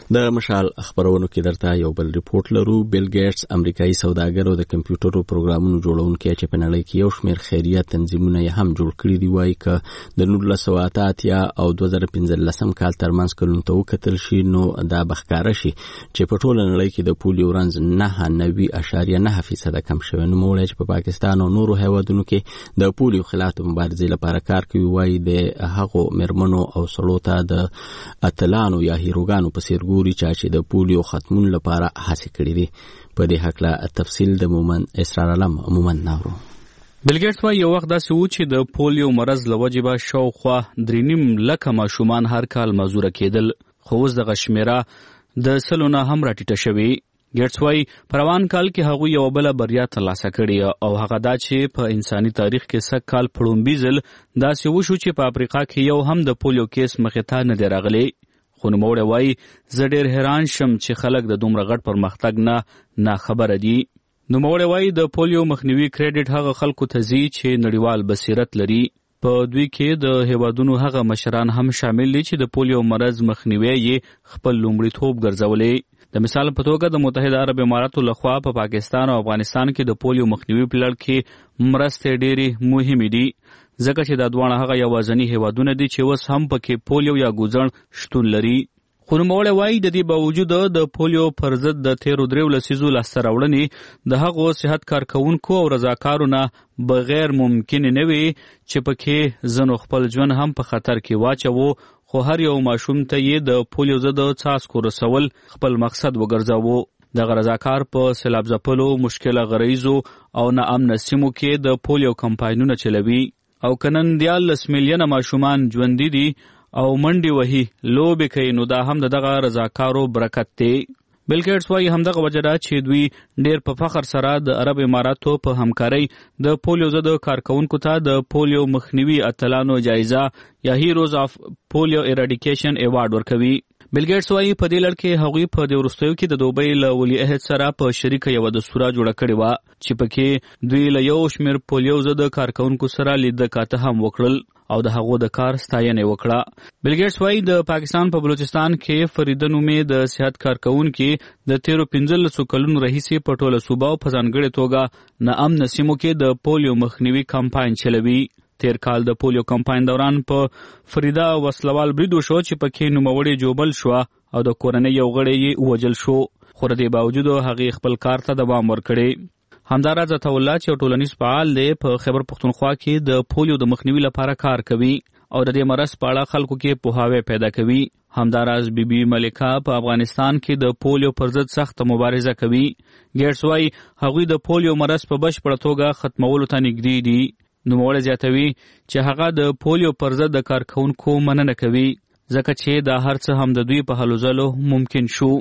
د مشال خبرونو کې درته یو بل ریپورت لرو. بیل ګیټس امریکایي سوداګر او د کمپیوټرو پروګرامونو جوړونکي چې په نړۍ کې یو شمېر خیریه تنظیمونه یې هم جوړ کړي دي وایي چې د نولس سوه اته اتیا او دوه زره پنځلسم کال ترمنځ کلونو ته وکتل شي نو دا بښکاره شي چې په ټوله نړۍ کې د پولیو رنځ نه نوي اشاریه نه فیصده کم شوی. نوموړی چې په پاکستان او نورو هیوادونو کې د پولیو خلاف د مبارزې لپاره کار کوي وایي د هغو مېرمنو او سړو ته د اتلانو یا هیروګانو په څېر ګوري چې د پولیو ختمون لپاره هڅې کړې دي. په دې هکله تفصیل د مومن اسرار علم مومن ناورو. بیل ګیټس وايي یو وخت داسې و چې د پولیو مرض له وجې به شاوخوا درې نیم لکه ماشومان هر کال معذوره کېدل، خو اوس دغه شمېره د سلو نه هم راټیټه شوې. ګیټس وايي په روان کال کې هغوی یوه بله بریا ترلاسه کړې او هغه دا چې په انساني تاریخ کې سږ کال په لومبي ځل داسې وشو چې په افریقا کې یو هم د پولیو کیس مخې ته نه دی راغلی. خو نوموړی وایي زه ډېر حیران شم چې خلک د دومره غټ پرمختګ نه ناخبره دي. نوموړی وایي د پولیو مخنیوي کریډټ هغه خلکو ته ځي چې نړیوال بصیرت لري. په دوی کې د هیوادونو هغه مشران هم شامل دي چې د پولیو مرض مخنیوي یې خپل لومړیتوب ګرځولی. د مثال په توګه د متحده عرب اماراتو لخوا په پا پاکستان او افغانستان کې د پولیو مخنیوي په لړ کې مرستې ډېرې مهمې دي ځکه چې دا دواړه هغه یوازیني هیوادونه دي چې اوس هم پکې پولیو یا ګوزڼ شتون لري. خو نوموړی وایي د دې باوجود د پولیو پر ضد د تیرو دریو لسیزو لاسته راوړنې د هغو صحت کارکوونکو او رضاکارو نه بغیر ممکنې نه وي چې پکې ځینو خپل ژوند هم په خطر کې واچوو، خو هر یو ماشوم ته یې د پولیو ضد څاڅکو رسول خپل مقصد وګرځاوه. دغه رضاکار په سیلاب ځپلو، مشکله غریزو او ناامنه سیمو کې د پولیو کمپاینونه چلوي او کنن دیارلس میلیونه ماشومان ژوندي دي او منډې وهي لوبې کوي، نو دا هم د دغه رضاکارو برکت دی. بیل ګیټس وایي همدغه وجه ده چې دوی ډېر په فخر سره د عرب اماراتو په همکارۍ د پولیو ضد کارکوونکو ته د پولیو مخنیوي اتلانو جایزه یا هیروز آف پولیو ایراډیکیشن ایوارډ ورکوي. بیل ګیټس وایي په دې لړ کې هغوی په دې وروستیو کې د دوبۍ له ولی عهد سره په شریکه یوه دستوره جوړه کړې وه چې پکې دوی له یو شمېر پولیو ضد کارکوونکو سره لیده کاته هم وکړل او د هغو د کار ستاینه وکړه. بیل ګیټس وایي د پاکستان په بلوچستان کې فریده نومې د صحت کارکوونکي د تیرو پنځلسو کلونو راهیسې په ټوله صوبه او په ځانګړې توګه ناامنه سیمو کې د پولیو مخنیوي کمپاین چلوي. تیر کال د پولیو کمپاین دوران په فریده وسلوال برید وشو چې پکې نوموړې جوبل شوه او د کورنۍ یو غړی یې ووژل شو، خو د دې باوجود هغې خپل کار ته دوام ورکړی. همداراز عطاالله چې یو ټولنیز فعال دی په خیبر پښتونخوا کې د پولیو د مخنیوي لپاره کار کوي او د دې مرض په اړه خلکو کې پوهاوی پیدا کوي. همداراز بی بی ملکه په افغانستان کې د پولیو پر ضد سخت مبارزه کوي. ګیټس وایي هغوی د پولیو مرض په بشپړه توګه ختمولو ته نږدې دي. نوموړی زیاتوي چې هغه د پولیو پر ضد د کارکوونکو مننه کوي ځکه چې دا هر څه هم د دوی په هلو ځلو ممکن شو.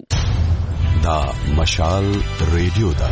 دا مشال ریډیو ده.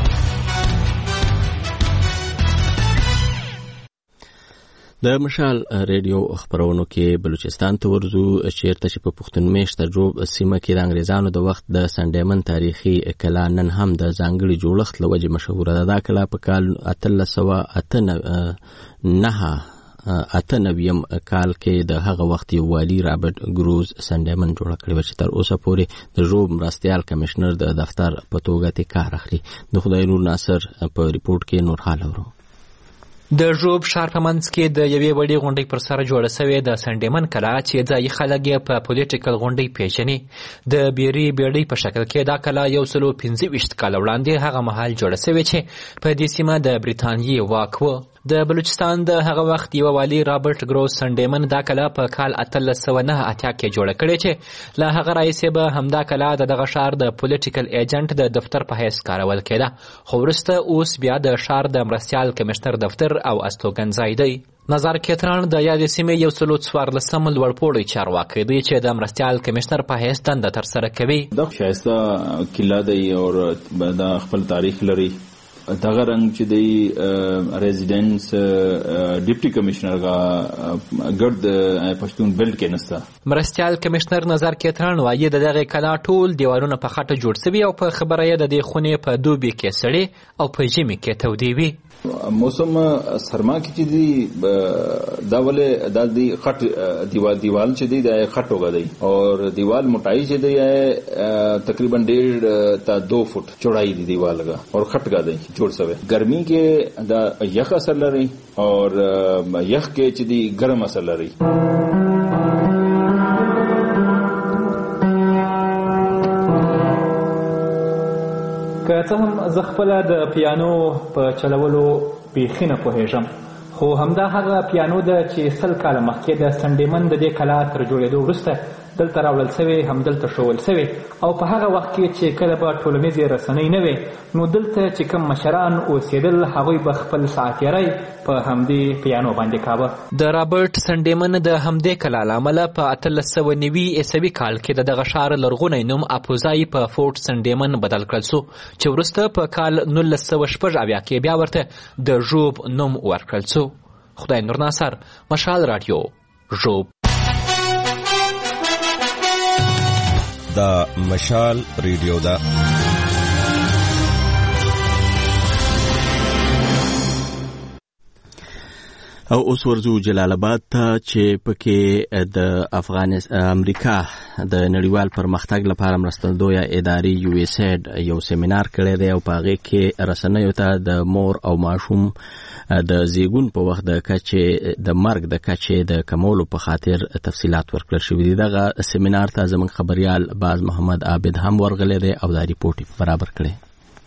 د مشال ریډیو خبرونو کې بلوچستان ته ورځو چیرته چې په پښتون میشته جوب سیمه کې د انګریزانو د وخت د سنډیمن تاریخي کلا نن هم د ځانګړي جوړښت له وجې مشهوره ده. دا کلا په کال اتلس سوه اته نهه اته نویم کال کې د هغه وخت یو والي رابرټ ګروز سنډیمن جوړه کړې وه چې تر اوسه پورې د ژوب مرستیال کمشنر د دفتر په توګه ترې کار اخلي. د خدای نور ناصر په ریپورټ کې نور حال اورو. د ژوب ښار په منځ کې د یوې وړې غونډۍ پر سر جوړه سوې د سنډیمن کلا چې ځایي خلک یې په پولیټیکل غونډۍ پیژني. د بیري بیړۍ په شکل کې دا کلا یو سلو پنځه ویشت کاله وړاندې هغه مهال جوړه سوې چې په دې سیمه د برټانیې واک و. د بلوچستان د هغه وخت یو والي رابرټ ګروز سنډیمن دا کلا په کال اتلس سوه نهه اتیا کې جوړه کړې چې له هغه راهیسې به همدا کلا د دغه ښار د پولیټیکل ایجنټ د دفتر په حیث کارول کېده، خو وروسته اوس بیا د ښار د مرستیال کمشنر دفتر او استوګنځای دی. نظر کیتران د یادې سیمې یو سلو څوارلسم لوړپوړی چارواکی دی چې د مرستیال کمشنر په حیث دنده ترسره کوي. دا ښایسته کلا دی او دا خپل تاریخ لري دغه رنګ چې دی ریزیډنس ډیپټي کمشنر کا ګرد پښتون بلډ کې نستا. مرستيال کمشنر نظر کېتران وایي د دغه کلا ټول دیوالونه په خټه جوړ شوي او په خبره یې د دې خونې په دوبي کې سړې او په ژمي کې تودې وي. موسم سرما کې چې دی دا ولې دا دی خټ دیوال دیوال چې دی دا خټ ہوگا دی اور دیوال موٹائی چې دی تقریباً ډیڑھ تا دو فٹ چوڑائی دی دیوال کا اور خټ کا دی جوړ سوی. ګرمي کې دا یخ اثر لري اور یخ کې چې دی ګرم اثر لري. که څه هم زه خپله د پیانو په چلولو بیخي نه پوهېږم، خو همدا هغه پیانو ده چې سل کاله مخکې د سنډیمن د دې کلا تر جوړېدو وروسته دلته راوړل سوی، همدلته ښوول سوی، او په هغه وخت کې چې کله به ټولنیزې رسنۍ نه وې نو دلته چې کوم مشران اوسېدل هغوی به خپل ساعتیری په همدې پیانو باندې کاوه. د رابرټ سنډیمن د همدې کلا له امله په اتلس سوه نوي عیسوي کال کې د دغه ښار لرغونی نوم اپوزای په فورټ سنډیمن بدل کړل سو چې وروسته په کال نولس سوه شپږ اویا کې بیا ورته د ژوب نوم ورکړل سو. خدای نور ناصر، مشال رادیو، ژوب. دا مشال ریډیو ده. او اوس ورځو جلال آباد ته چې پکې د افغانستان امریکا د نړیوال پرمختګ لپاره مرستندویه ادارې یو ایس ایډ یو سیمینار کړی دی او په هغې کې رسنیو ته د مور او ماشوم د زیږون په وخت د کچې د مرګ د کچې د کمولو په خاطر تفصیلات ورکړل شوي دي. دغه سیمینار ته زموږ خبریال باز محمد عابد هم ورغلی دی او دا ریپورټ برابر کړی.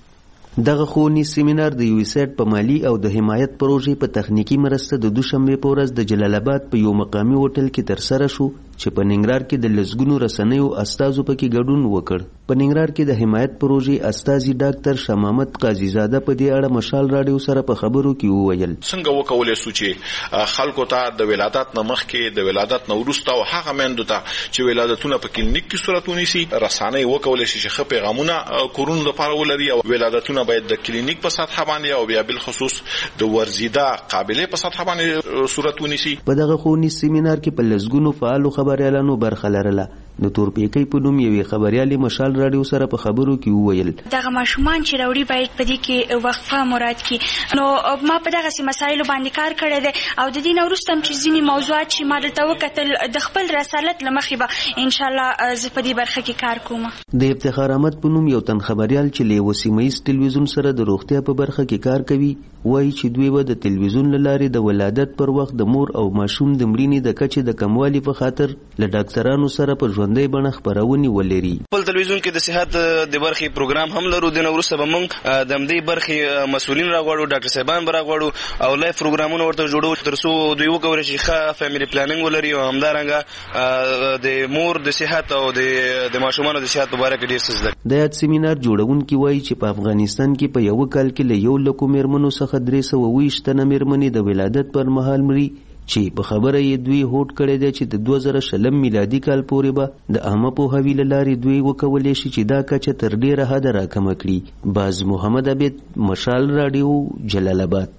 دغه ښوونیز سیمینار د یو ایس ایډ په مالی او د حمایت پروژې په تخنیکی مرسته د دوشنبې په ورځ د جلال آباد په یو مقامي هوټل کې ترسره شو چې په ننګرهار کې د لسګونو رسنیو استازو پکې ګډون وکړ. په ننګرهار کې د حمایت پروژې استازي ډاکټر شاه محمد قاضي زاده په دې اړه مشال راډیو سره په خبرو کې وویل څنګه وکولای شو چې خلکو ته د ولادت نه مخکې د ولادت نه وروسته او هغه میندو ته چې ولادتونه په کلینیک کې صورت ونیسي رسنۍ وکولای شي چې ښه پیغامونه کورونو لپاره ولري او ولادتونه باید د کلینیک په سطح باندې او بیا بل خصوص د ورزیده قابلیت په سطح باندې صورت ونیسي. په دغه ښوونیز سیمینار کې په لسګونو فعالو خبریالانو برخه لرله. د تورپیکۍ په نوم یوې خبریالې مشال راډیو سره په خبرو کې وویل دغه ماشومان چې راوړي باید په دې کې وقفه مراد کړي. نو ما په دغسې مسایلو باندې کار کړی دی او د دې نه وروسته هم چې ځینې موضوعات چې ما دلته وکتل د خپل رسالت له مخې به انشاءالله زه په دې برخه کې کار کوم. د افتخار احمد په نوم یو تن خبریال چې له یوه سیمه ییز تلویزیون سره د روغتیا په برخه کې کار کوي وایي چې دوی به د تلویزیون له لارې د ولادت پر وخت د مور او ماشوم د مړینې د کچې د کموالي په خاطر له ډاکټرانو سره په ژوندۍ بڼه خپرونې ولري. خپل تلویزیون کې د صحت د برخې پروګرام هم لرو. د نو وروسته به موږ د همدې برخې مسؤلین راغواړو، ډاکټر صاحبان به راغواړو او لایف پروګرامونه ورته جوړو تر څو دوی وکولی شي ښه فیملي پلانینګ ولري او همدارنګه د مور د صحت او د ماشومانو د صحت په باره کې ډېر څه زده. د یاد سیمینار جوړونکي وایي چې په افغانستان کې په یوه کال کې له یو لکو میرمنو څخه درې سوه اوویشت تنه میرمنې د ولادت پر مهال مري چې په خبره یې دوی هوډ کړی دی چې د دوه زره شلم میلادي کال پورې به د عامه پوهاوي له لارې دوی وکولی شي چې دا کچه تر ډېره حده راکمه کړي. باز محمد عبید، مشال راډیو، جلال آباد.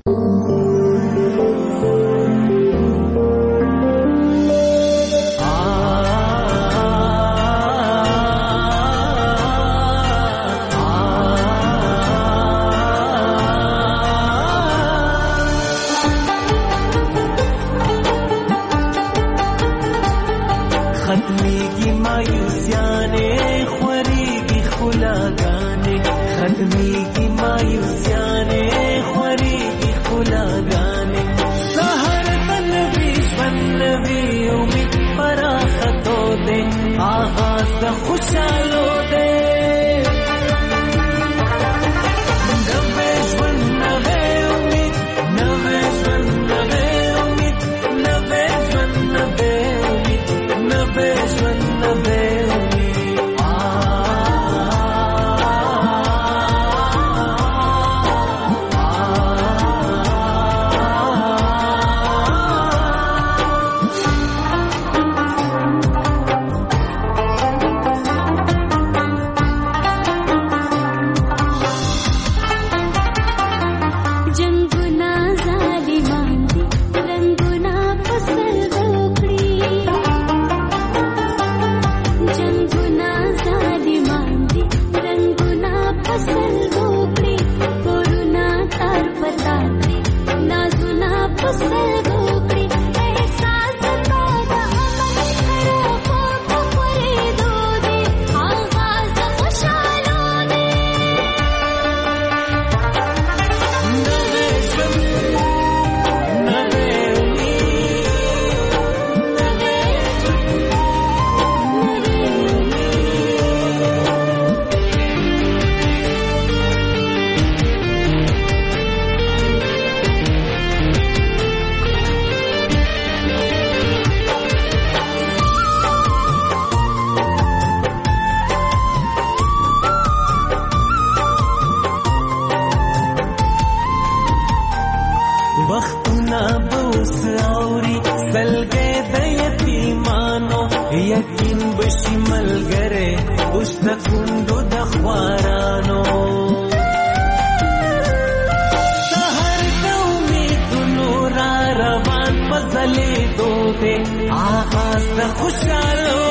یقین بشي ملګری اوس د کندو د خوارانو سحر د امیدونو را روان په ځلېدو دی آغاز د خوشحالو